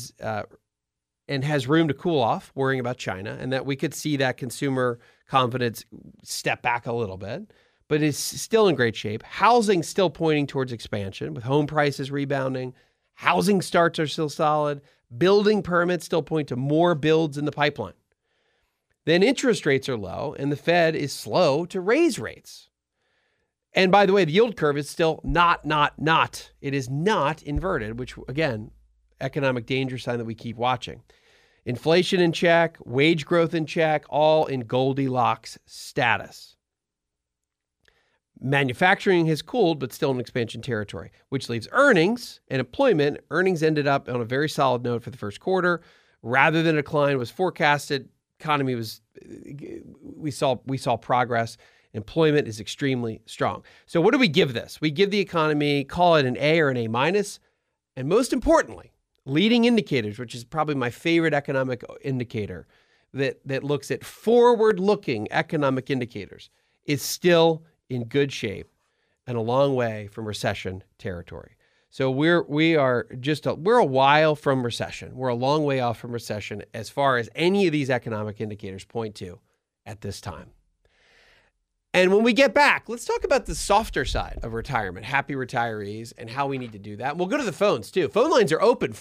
room to cool off, worrying about China, and that we could see that consumer confidence step back a little bit, but is still in great shape. Housing still pointing towards expansion with home prices rebounding, Housing starts are still solid. Building permits still point to more builds in the pipeline. Then interest rates are low, and the Fed is slow to raise rates. And by the way, the yield curve is still not. It is not inverted, which, again, economic danger sign that we keep watching. Inflation in check, wage growth in check, all in Goldilocks status. Manufacturing has cooled, but still in expansion territory, which leaves earnings and employment. Earnings ended up on a very solid note for the first quarter. Rather than a decline was forecasted. Economy was, we saw progress. Employment is extremely strong. So what do we give this? We give the economy, call it an A or an A minus. And most importantly, leading indicators, which is probably my favorite economic indicator that looks at forward-looking economic indicators, is still in good shape and a long way from recession territory. So we're a while from recession. We're a long way off from recession as far as any of these economic indicators point to at this time. And when we get back, let's talk about the softer side of retirement, happy retirees, and how we need to do that. We'll go to the phones, too. Phone lines are open,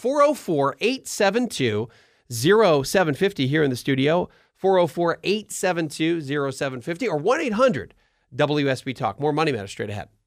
404-872-0750 here in the studio, 404-872-0750, or 1-800-WSB-TALK. More Money Matters straight ahead.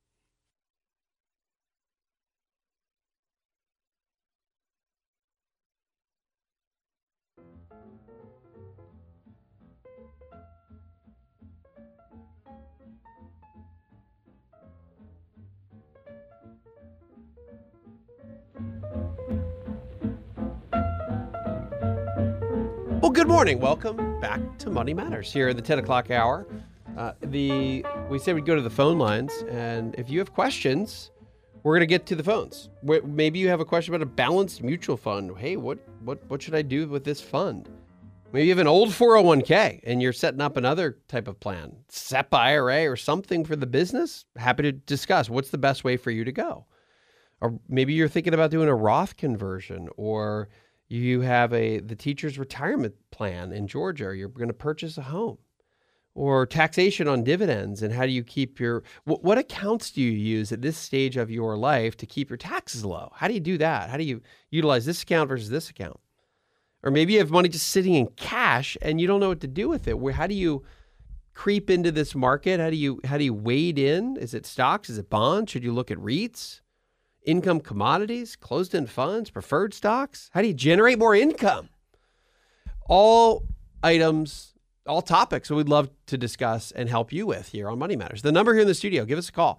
Well, good morning. Welcome back to Money Matters here in the 10 o'clock hour. We said we'd go to the phone lines, and if you have questions, we're going to get to the phones. Maybe you have a question about a balanced mutual fund. Hey, what should I do with this fund? Maybe you have an old 401k and you're setting up another type of plan, SEP IRA or something for the business. Happy to discuss what's the best way for you to go. Or maybe you're thinking about doing a Roth conversion, or you have the teacher's retirement plan in Georgia, or you're going to purchase a home, or taxation on dividends. And how do you keep what accounts do you use at this stage of your life to keep your taxes low? How do you do that? How do you utilize this account versus this account? Or maybe you have money just sitting in cash and you don't know what to do with it. How do you creep into this market? How do you wade in? Is it stocks? Is it bonds? Should you look at REITs? Income commodities, closed-end funds, preferred stocks? How do you generate more income? All items, all topics that we'd love to discuss and help you with here on Money Matters. The number here in the studio, give us a call,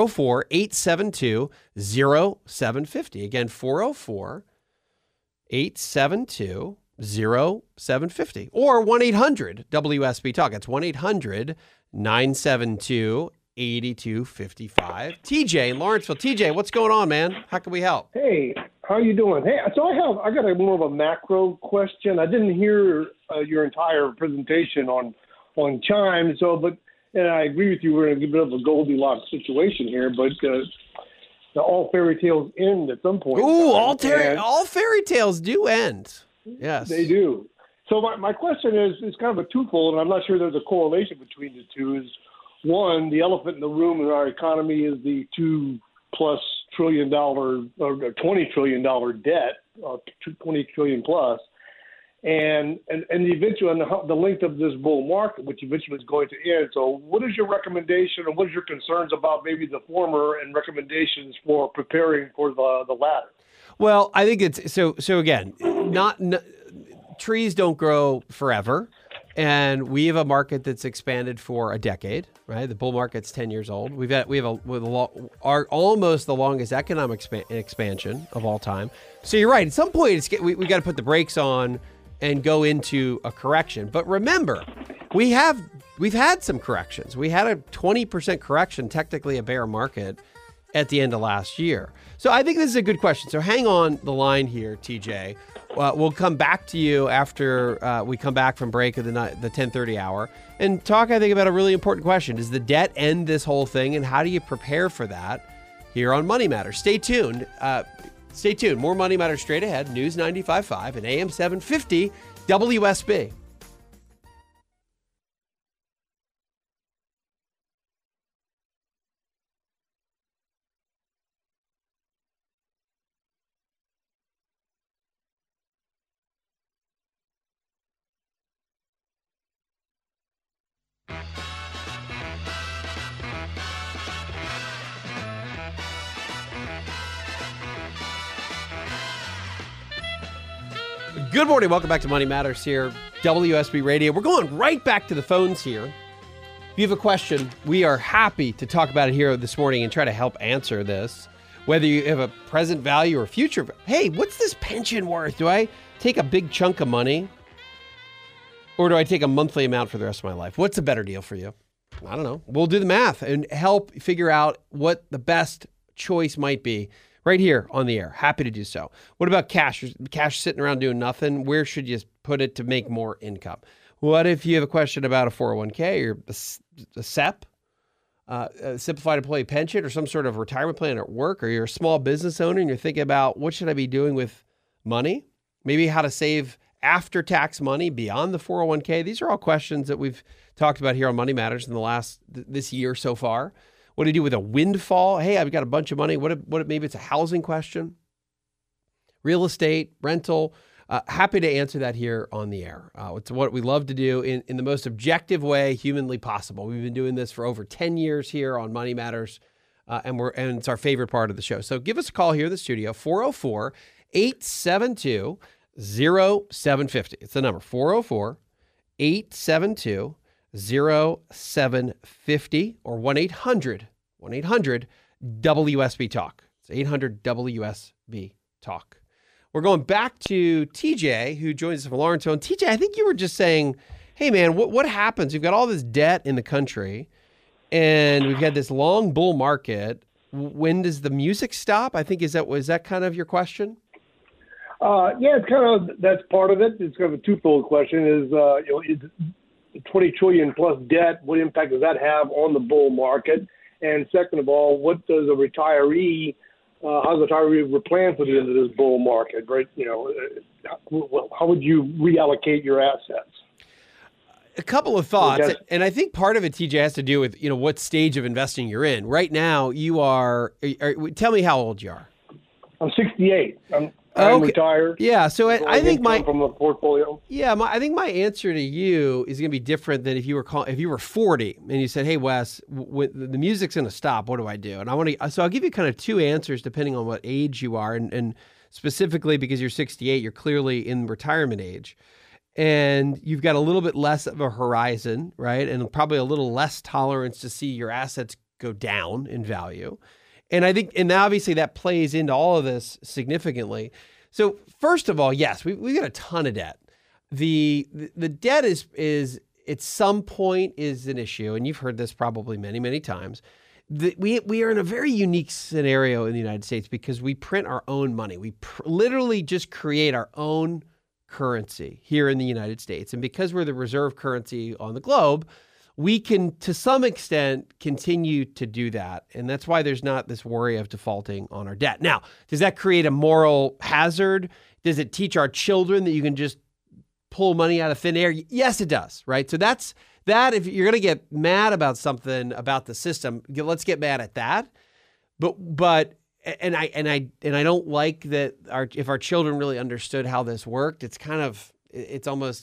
404-872-0750. Again, 404-872-0750. Or 1-800-WSB-TALK. It's 1-800-972-8255. 8255. TJ in Lawrenceville. TJ, what's going on, man? How can we help? Hey, how are you doing? Hey, so I got more of a macro question. I didn't hear your entire presentation on Chime, and I agree with you. We're in a bit of a Goldilocks situation here, but all fairy tales end at some point. Ooh, all fairy tales do end. Yes, they do. So my question is kind of a twofold, and I'm not sure there's a correlation between the two. Is one, the elephant in the room in our economy is the $2+ trillion or $20 trillion debt, $20 trillion plus, and the eventual and the length of this bull market, which eventually is going to end. So, what is your recommendation, or what is your concerns about maybe the former, and recommendations for preparing for the latter? Well, I think it's so again, trees don't grow forever. And we have a market that's expanded for a decade, right? The bull market's 10 years old. We have almost the longest economic expansion of all time. So you're right. At some point, we got to put the brakes on and go into a correction. But remember, we've had some corrections. We had a 20% correction, technically a bear market, at the end of last year. So I think this is a good question. So hang on the line here, TJ. We'll come back to you after we come back from break of the 10:30 hour and talk, I think, about a really important question. Does the debt end this whole thing, and how do you prepare for that here on Money Matters? Stay tuned. Stay tuned. More Money Matters straight ahead. News 95.5 and AM 750 WSB. Good morning. Welcome back to Money Matters here, WSB Radio. We're going right back to the phones here. If you have a question, we are happy to talk about it here this morning and try to help answer this. Whether you have a present value or future. Hey, what's this pension worth? Do I take a big chunk of money or do I take a monthly amount for the rest of my life? What's a better deal for you? I don't know. We'll do the math and help figure out what the best choice might be right here on the air. Happy to do so. What about cash? Cash sitting around doing nothing. Where should you put it to make more income? What if you have a question about a 401k or a SEP, a simplified employee pension, or some sort of retirement plan at work, or you're a small business owner and you're thinking about what should I be doing with money? Maybe how to save after-tax money beyond the 401k. These are all questions that we've talked about here on Money Matters in this year so far. What do you do with a windfall? Hey, I've got a bunch of money. What if maybe it's a housing question? Real estate, rental. Happy to answer that here on the air. It's what we love to do in the most objective way humanly possible. We've been doing this for over 10 years here on Money Matters, and it's our favorite part of the show. So give us a call here in the studio, 404-872-0750. It's the number, 404-872-0750 or 1-800-WSB-TALK. It's 800-WSB-TALK. We're going back to TJ, who joins us from Lawrenceville. And TJ, I think you were just saying, hey, man, what happens? We've got all this debt in the country, and we've had this long bull market. When does the music stop? I think, was that kind of your question? Yeah, that's part of it. It's kind of a twofold question. Is 20 trillion plus debt, what impact does that have on the bull market? And second of all, what does a retiree how's the retiree plan for the end of this bull market, right? How would you reallocate your assets? A couple of thoughts, and I think part of it, TJ, has to do with what stage of investing you're in. Right now, you are. Tell me how old you are. I'm 68. I'm retired. Yeah, so I think from a portfolio. Yeah, I think my answer to you is going to be different than if you were 40 and you said, "Hey, Wes, the music's going to stop. What do I do?" And so I'll give you kind of two answers depending on what age you are, and specifically because you're 68, you're clearly in retirement age, and you've got a little bit less of a horizon, right, and probably a little less tolerance to see your assets go down in value. And I think, and obviously that plays into all of this significantly. So first of all, yes, we've got a ton of debt. The debt is at some point is an issue, and you've heard this probably many, many times. We are in a very unique scenario in the United States because we print our own money. We literally just create our own currency here in the United States. And because we're the reserve currency on the globe, we can, to some extent, continue to do that. And that's why there's not this worry of defaulting on our debt. Now, does that create a moral hazard? Does it teach our children that you can just pull money out of thin air? Yes, it does, right? So that's that. If you're going to get mad about something about the system, let's get mad at that. But I don't like that if our children really understood how this worked, it's kind of it's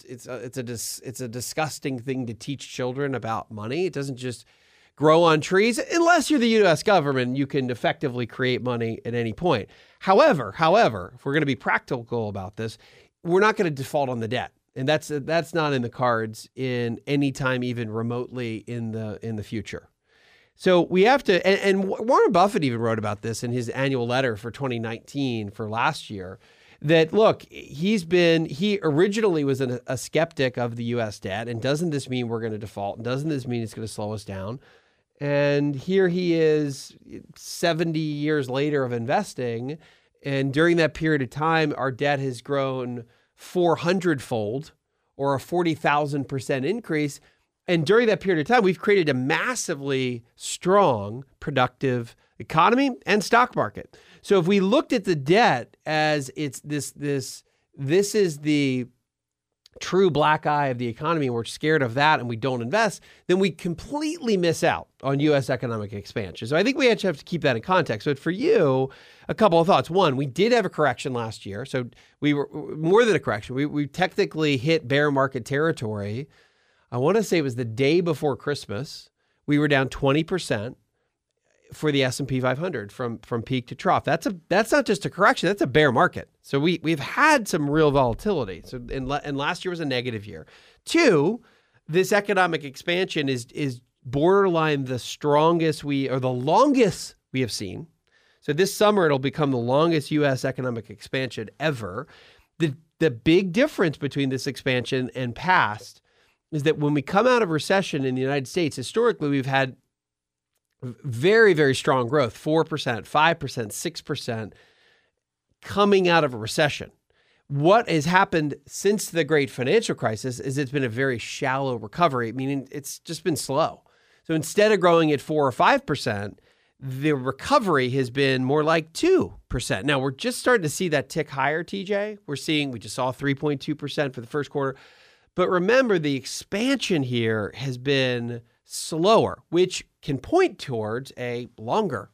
a disgusting thing to teach children about money. It doesn't just grow on trees unless you're the U.S. government. You can effectively create money at any point. However, if we're going to be practical about this, we're not going to default on the debt, and that's not in the cards in any time, even remotely in the future. So we have to, and Warren Buffett even wrote about this in his annual letter for 2019 for last year. That, look, he originally was a skeptic of the U.S. debt, and doesn't this mean we're going to default? And doesn't this mean it's going to slow us down? And here he is 70 years later of investing, and during that period of time, our debt has grown 400-fold, or a 40,000% increase. And during that period of time, we've created a massively strong, productive economy and stock market. So if we looked at the debt as it's this is the true black eye of the economy, and we're scared of that and we don't invest, then we completely miss out on U.S. economic expansion. So I think we actually have to keep that in context. But for you, a couple of thoughts. One, we did have a correction last year. So we were more than a correction. We technically hit bear market territory. I want to say it was the day before Christmas. We were down 20%. for the S&P 500 from peak to trough. That's not just a correction. That's a bear market. So we've had some real volatility. So and last year was a negative year. 2, this economic expansion is borderline the strongest the longest we have seen. So this summer it'll become the longest U.S. economic expansion ever. The big difference between this expansion and past is that when we come out of recession in the United States, historically we've had very, very strong growth, 4%, 5%, 6% coming out of a recession. What has happened since the great financial crisis is it's been a very shallow recovery, meaning it's just been slow. So instead of growing at 4 or 5%, the recovery has been more like 2%. Now we're just starting to see that tick higher, TJ. We just saw 3.2% for the first quarter. But remember, the expansion here has been slower, which can point towards a longer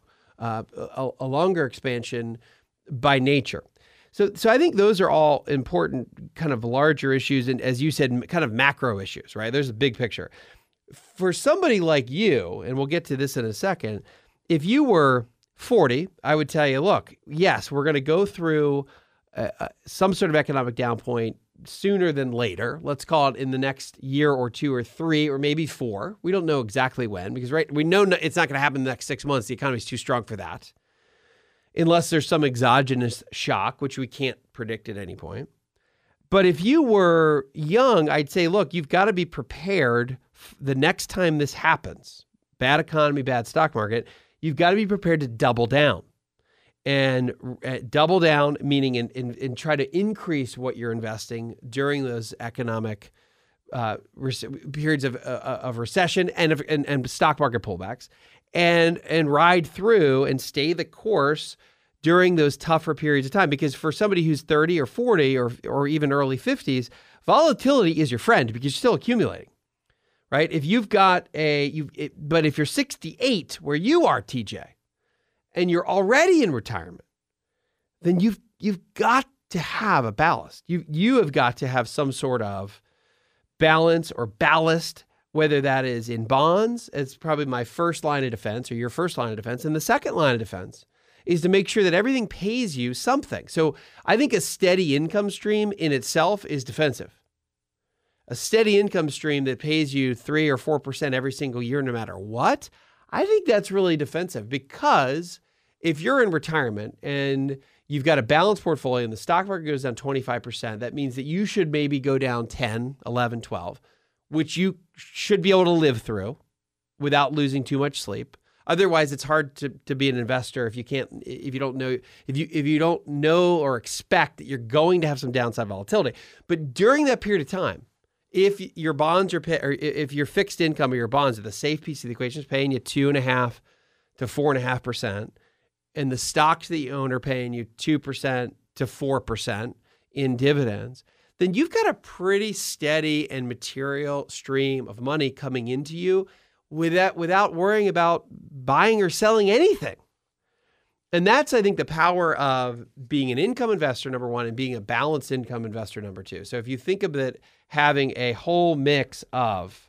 expansion by nature. So I think those are all important kind of larger issues. And as you said, kind of macro issues, right? There's a big picture. For somebody like you, and we'll get to this in a second, if you were 40, I would tell you, look, yes, we're going to go through some sort of economic down point sooner than later. Let's call it in the next year or 2 or 3 or maybe 4. We don't know exactly when because we know it's not going to happen in the next 6 months. The economy's too strong for that. Unless there's some exogenous shock, which we can't predict at any point. But if you were young, I'd say, look, you've got to be prepared the next time this happens. Bad economy, bad stock market. You've got to be prepared to double down. And double down, meaning and try to increase what you're investing during those economic periods of recession and stock market pullbacks, and ride through and stay the course during those tougher periods of time. Because for somebody who's 30 or 40 or even early 50s, volatility is your friend because you're still accumulating, right? If you've got but if you're 68, where you are, TJ, and you're already in retirement, then you've got to have a ballast. You have got to have some sort of balance or ballast, whether that is in bonds. It's probably my first line of defense or your first line of defense. And the second line of defense is to make sure that everything pays you something. So I think a steady income stream in itself is defensive. A steady income stream that pays you 3 or 4% every single year, no matter what, I think that's really defensive, because if you're in retirement and you've got a balanced portfolio and the stock market goes down 25%, that means that you should maybe go down 10, 11, 12, which you should be able to live through without losing too much sleep. Otherwise, it's hard to be an investor if you don't know or expect that you're going to have some downside volatility. But during that period of time, if your bonds or if your fixed income or your bonds are the safe piece of the equation is paying you 2.5% to 4.5%, and the stocks that you own are paying you 2% to 4% in dividends, then you've got a pretty steady and material stream of money coming into you without worrying about buying or selling anything. And that's, I think, the power of being an income investor, number one, and being a balanced income investor, number two. So if you think of it having a whole mix of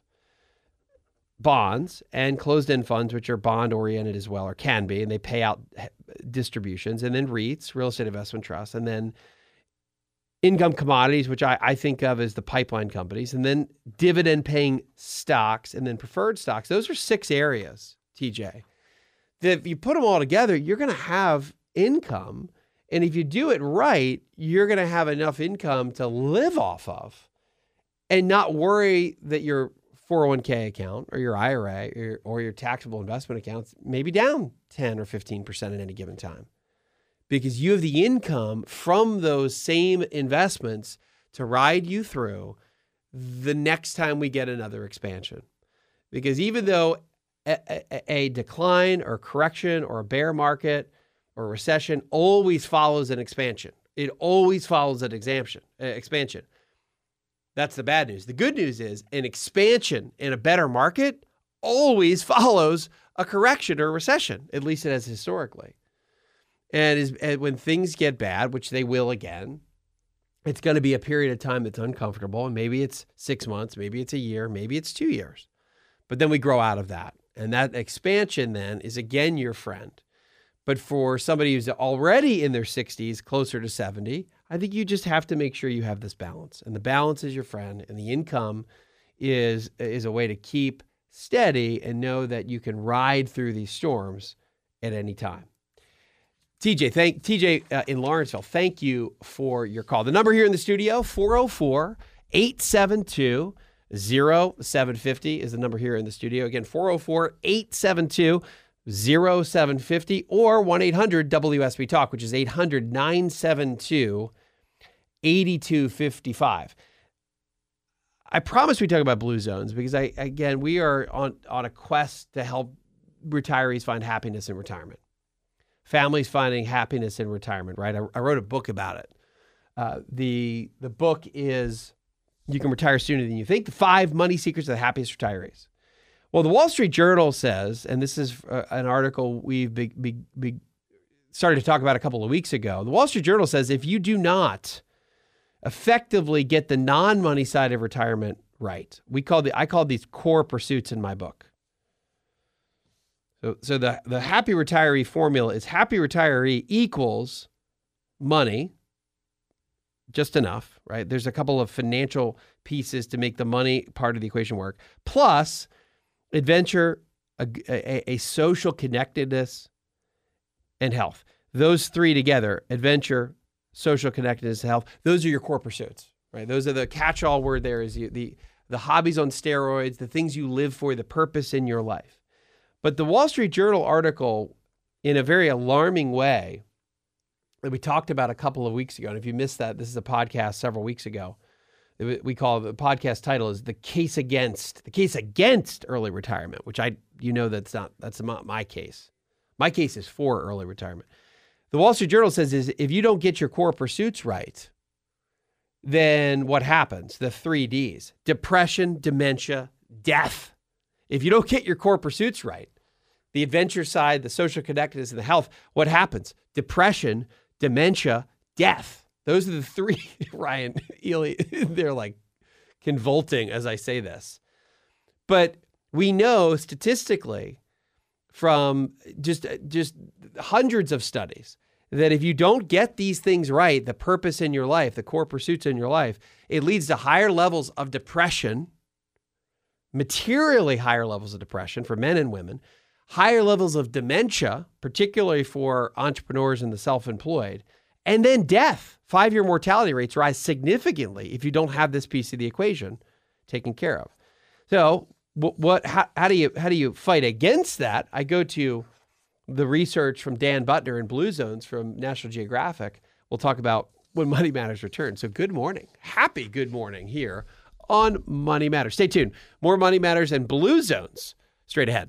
bonds and closed-end funds, which are bond-oriented as well, or can be, and they pay out distributions, and then REITs, real estate investment trusts, and then income commodities, which I think of as the pipeline companies, and then dividend-paying stocks, and then preferred stocks. Those are 6 areas, TJ, that if you put them all together, you're going to have income. And if you do it right, you're going to have enough income to live off of and not worry that your 401k account or your IRA or your taxable investment accounts may be down 10 or 15% at any given time, because you have the income from those same investments to ride you through the next time we get another expansion. Because even though a decline or correction or a bear market or recession always follows an expansion, it always follows an expansion. That's the bad news. The good news is an expansion in a better market always follows a correction or a recession. At least it has historically. And when things get bad, which they will again, it's going to be a period of time that's uncomfortable. And maybe it's 6 months, maybe it's a year, maybe it's 2 years. But then we grow out of that. And that expansion then is again your friend. But for somebody who's already in their 60s, closer to 70, I think you just have to make sure you have this balance. And the balance is your friend, and the income is a way to keep steady and know that you can ride through these storms at any time. TJ in Lawrenceville, thank you for your call. The number here in the studio, 404-872-0750 is the number here in the studio. Again, 404-872-0750 or 1-800-WSB-TALK, which is 800-972-8255. I promise we talk about blue zones because we are on a quest to help retirees find happiness in retirement. Families finding happiness in retirement, right? I wrote a book about it. The book is You Can Retire Sooner Than You Think, the 5 Money Secrets of the Happiest Retirees. Well, the Wall Street Journal says, and this is an article we've started to talk about a couple of weeks ago. The Wall Street Journal says if you do not effectively get the non-money side of retirement right, I call these core pursuits in my book. So the happy retiree formula is happy retiree equals money, just enough, right? There's a couple of financial pieces to make the money part of the equation work, plus adventure, a social connectedness, and health. Those three together, adventure, social connectedness, health, those are your core pursuits, right? Those are the catch-all word there is the hobbies on steroids, the things you live for, the purpose in your life. But the Wall Street Journal article, in a very alarming way, that we talked about a couple of weeks ago, and if you missed that, this is a podcast several weeks ago. We call the podcast title is the case against early retirement, which that's not my case. My case is for early retirement. The Wall Street Journal says is if you don't get your core pursuits right, then what happens? The 3 Ds: depression, dementia, death. If you don't get your core pursuits right, the adventure side, the social connectedness, and the health, what happens? Depression, dementia, death. Those are the 3, Ryan, Ely, they're like convolting as I say this. But we know statistically from just hundreds of studies that if you don't get these things right, the purpose in your life, the core pursuits in your life, it leads to higher levels of depression, materially higher levels of depression for men and women, higher levels of dementia, particularly for entrepreneurs and the self-employed, and then death. 5-year mortality rates rise significantly if you don't have this piece of the equation taken care of. So how do you fight against that? I go to the research from Dan Buttner in Blue Zones from National Geographic. We'll talk about when Money Matters returns. So good morning. Happy good morning here on Money Matters. Stay tuned. More Money Matters and Blue Zones straight ahead.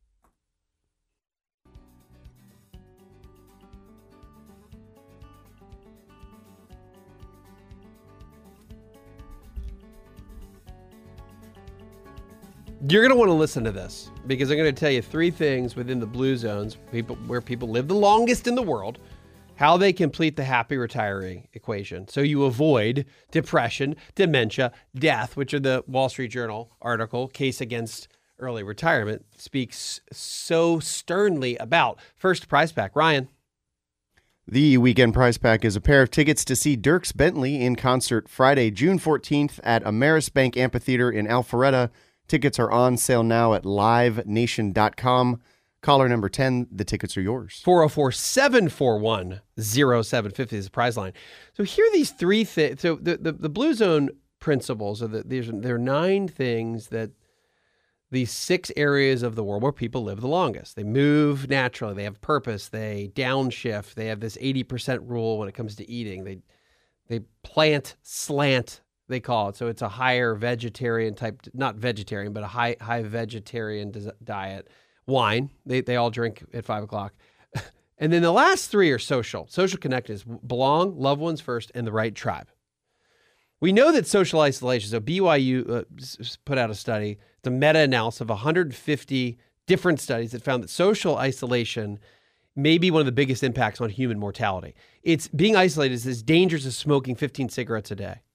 You're going to want to listen to this because I'm going to tell you 3 things within the blue zones, where people live the longest in the world, how they complete the happy retiree equation. So you avoid depression, dementia, death, which are the Wall Street Journal article, Case Against Early Retirement, speaks so sternly about. First prize pack, Ryan. The weekend prize pack is a pair of tickets to see Dierks Bentley in concert Friday, June 14th at Ameris Bank Amphitheater in Alpharetta. Tickets are on sale now at livenation.com. Caller number 10, the tickets are yours. 404-741-0750 is the prize line. So here are these 3 things. So the Blue Zone principles are there are 9 things that these 6 areas of the world where people live the longest. They move naturally. They have purpose. They downshift. They have this 80% rule when it comes to eating. They plant slant, they call it. So it's a higher vegetarian type, not vegetarian, but a high vegetarian diet. Wine, they all drink at 5 o'clock. And then the last 3 are social connectedness, belong, loved ones first, and the right tribe. We know that social isolation, so BYU put out a study, it's a meta-analysis of 150 different studies that found that social isolation may be one of the biggest impacts on human mortality. It's being isolated is as dangerous as smoking 15 cigarettes a day.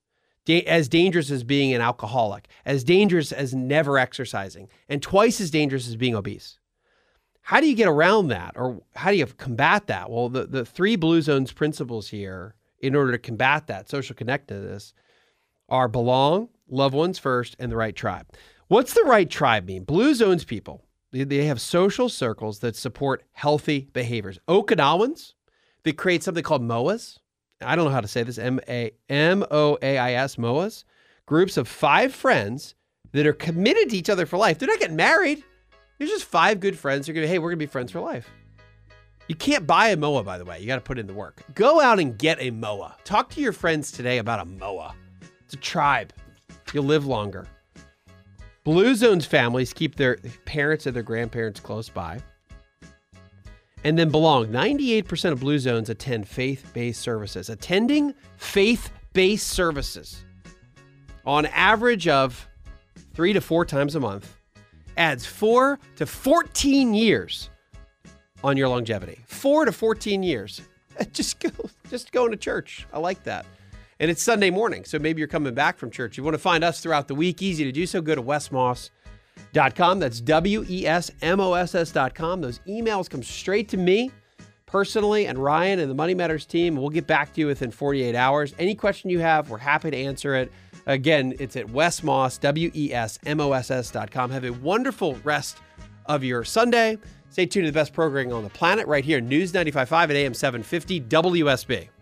as dangerous as being an alcoholic, as dangerous as never exercising, and twice as dangerous as being obese. How do you get around that, or how do you combat that? Well, the 3 Blue Zones principles here in order to combat that social connectedness are belong, love ones first, and the right tribe. What's the right tribe mean? Blue Zones people, they have social circles that support healthy behaviors. Okinawans, they create something called MOAs. I don't know how to say this, MOAIS, MOAs, groups of 5 friends that are committed to each other for life. They're not getting married. They're just 5 good friends who are going to, hey, we're going to be friends for life. You can't buy a MOA, by the way. You got to put in the work. Go out and get a MOA. Talk to your friends today about a MOA. It's a tribe. You'll live longer. Blue Zones families keep their parents and their grandparents close by. And then belong. 98% of Blue Zones attend faith-based services. Attending faith-based services on average of 3 to 4 times a month adds 4 to 14 years on your longevity. 4 to 14 years. Just going to church. I like that. And it's Sunday morning, so maybe you're coming back from church. You want to find us throughout the week. Easy to do so. Go to wesmoss.com. That's WESMOSS.com. Those emails come straight to me personally and Ryan and the Money Matters team. We'll get back to you within 48 hours. Any question you have, we're happy to answer it. Again, it's at wesmoss, WESMOSS.com. Have a wonderful rest of your Sunday. Stay tuned to the best programming on the planet right here, News 95.5 at AM 750 WSB.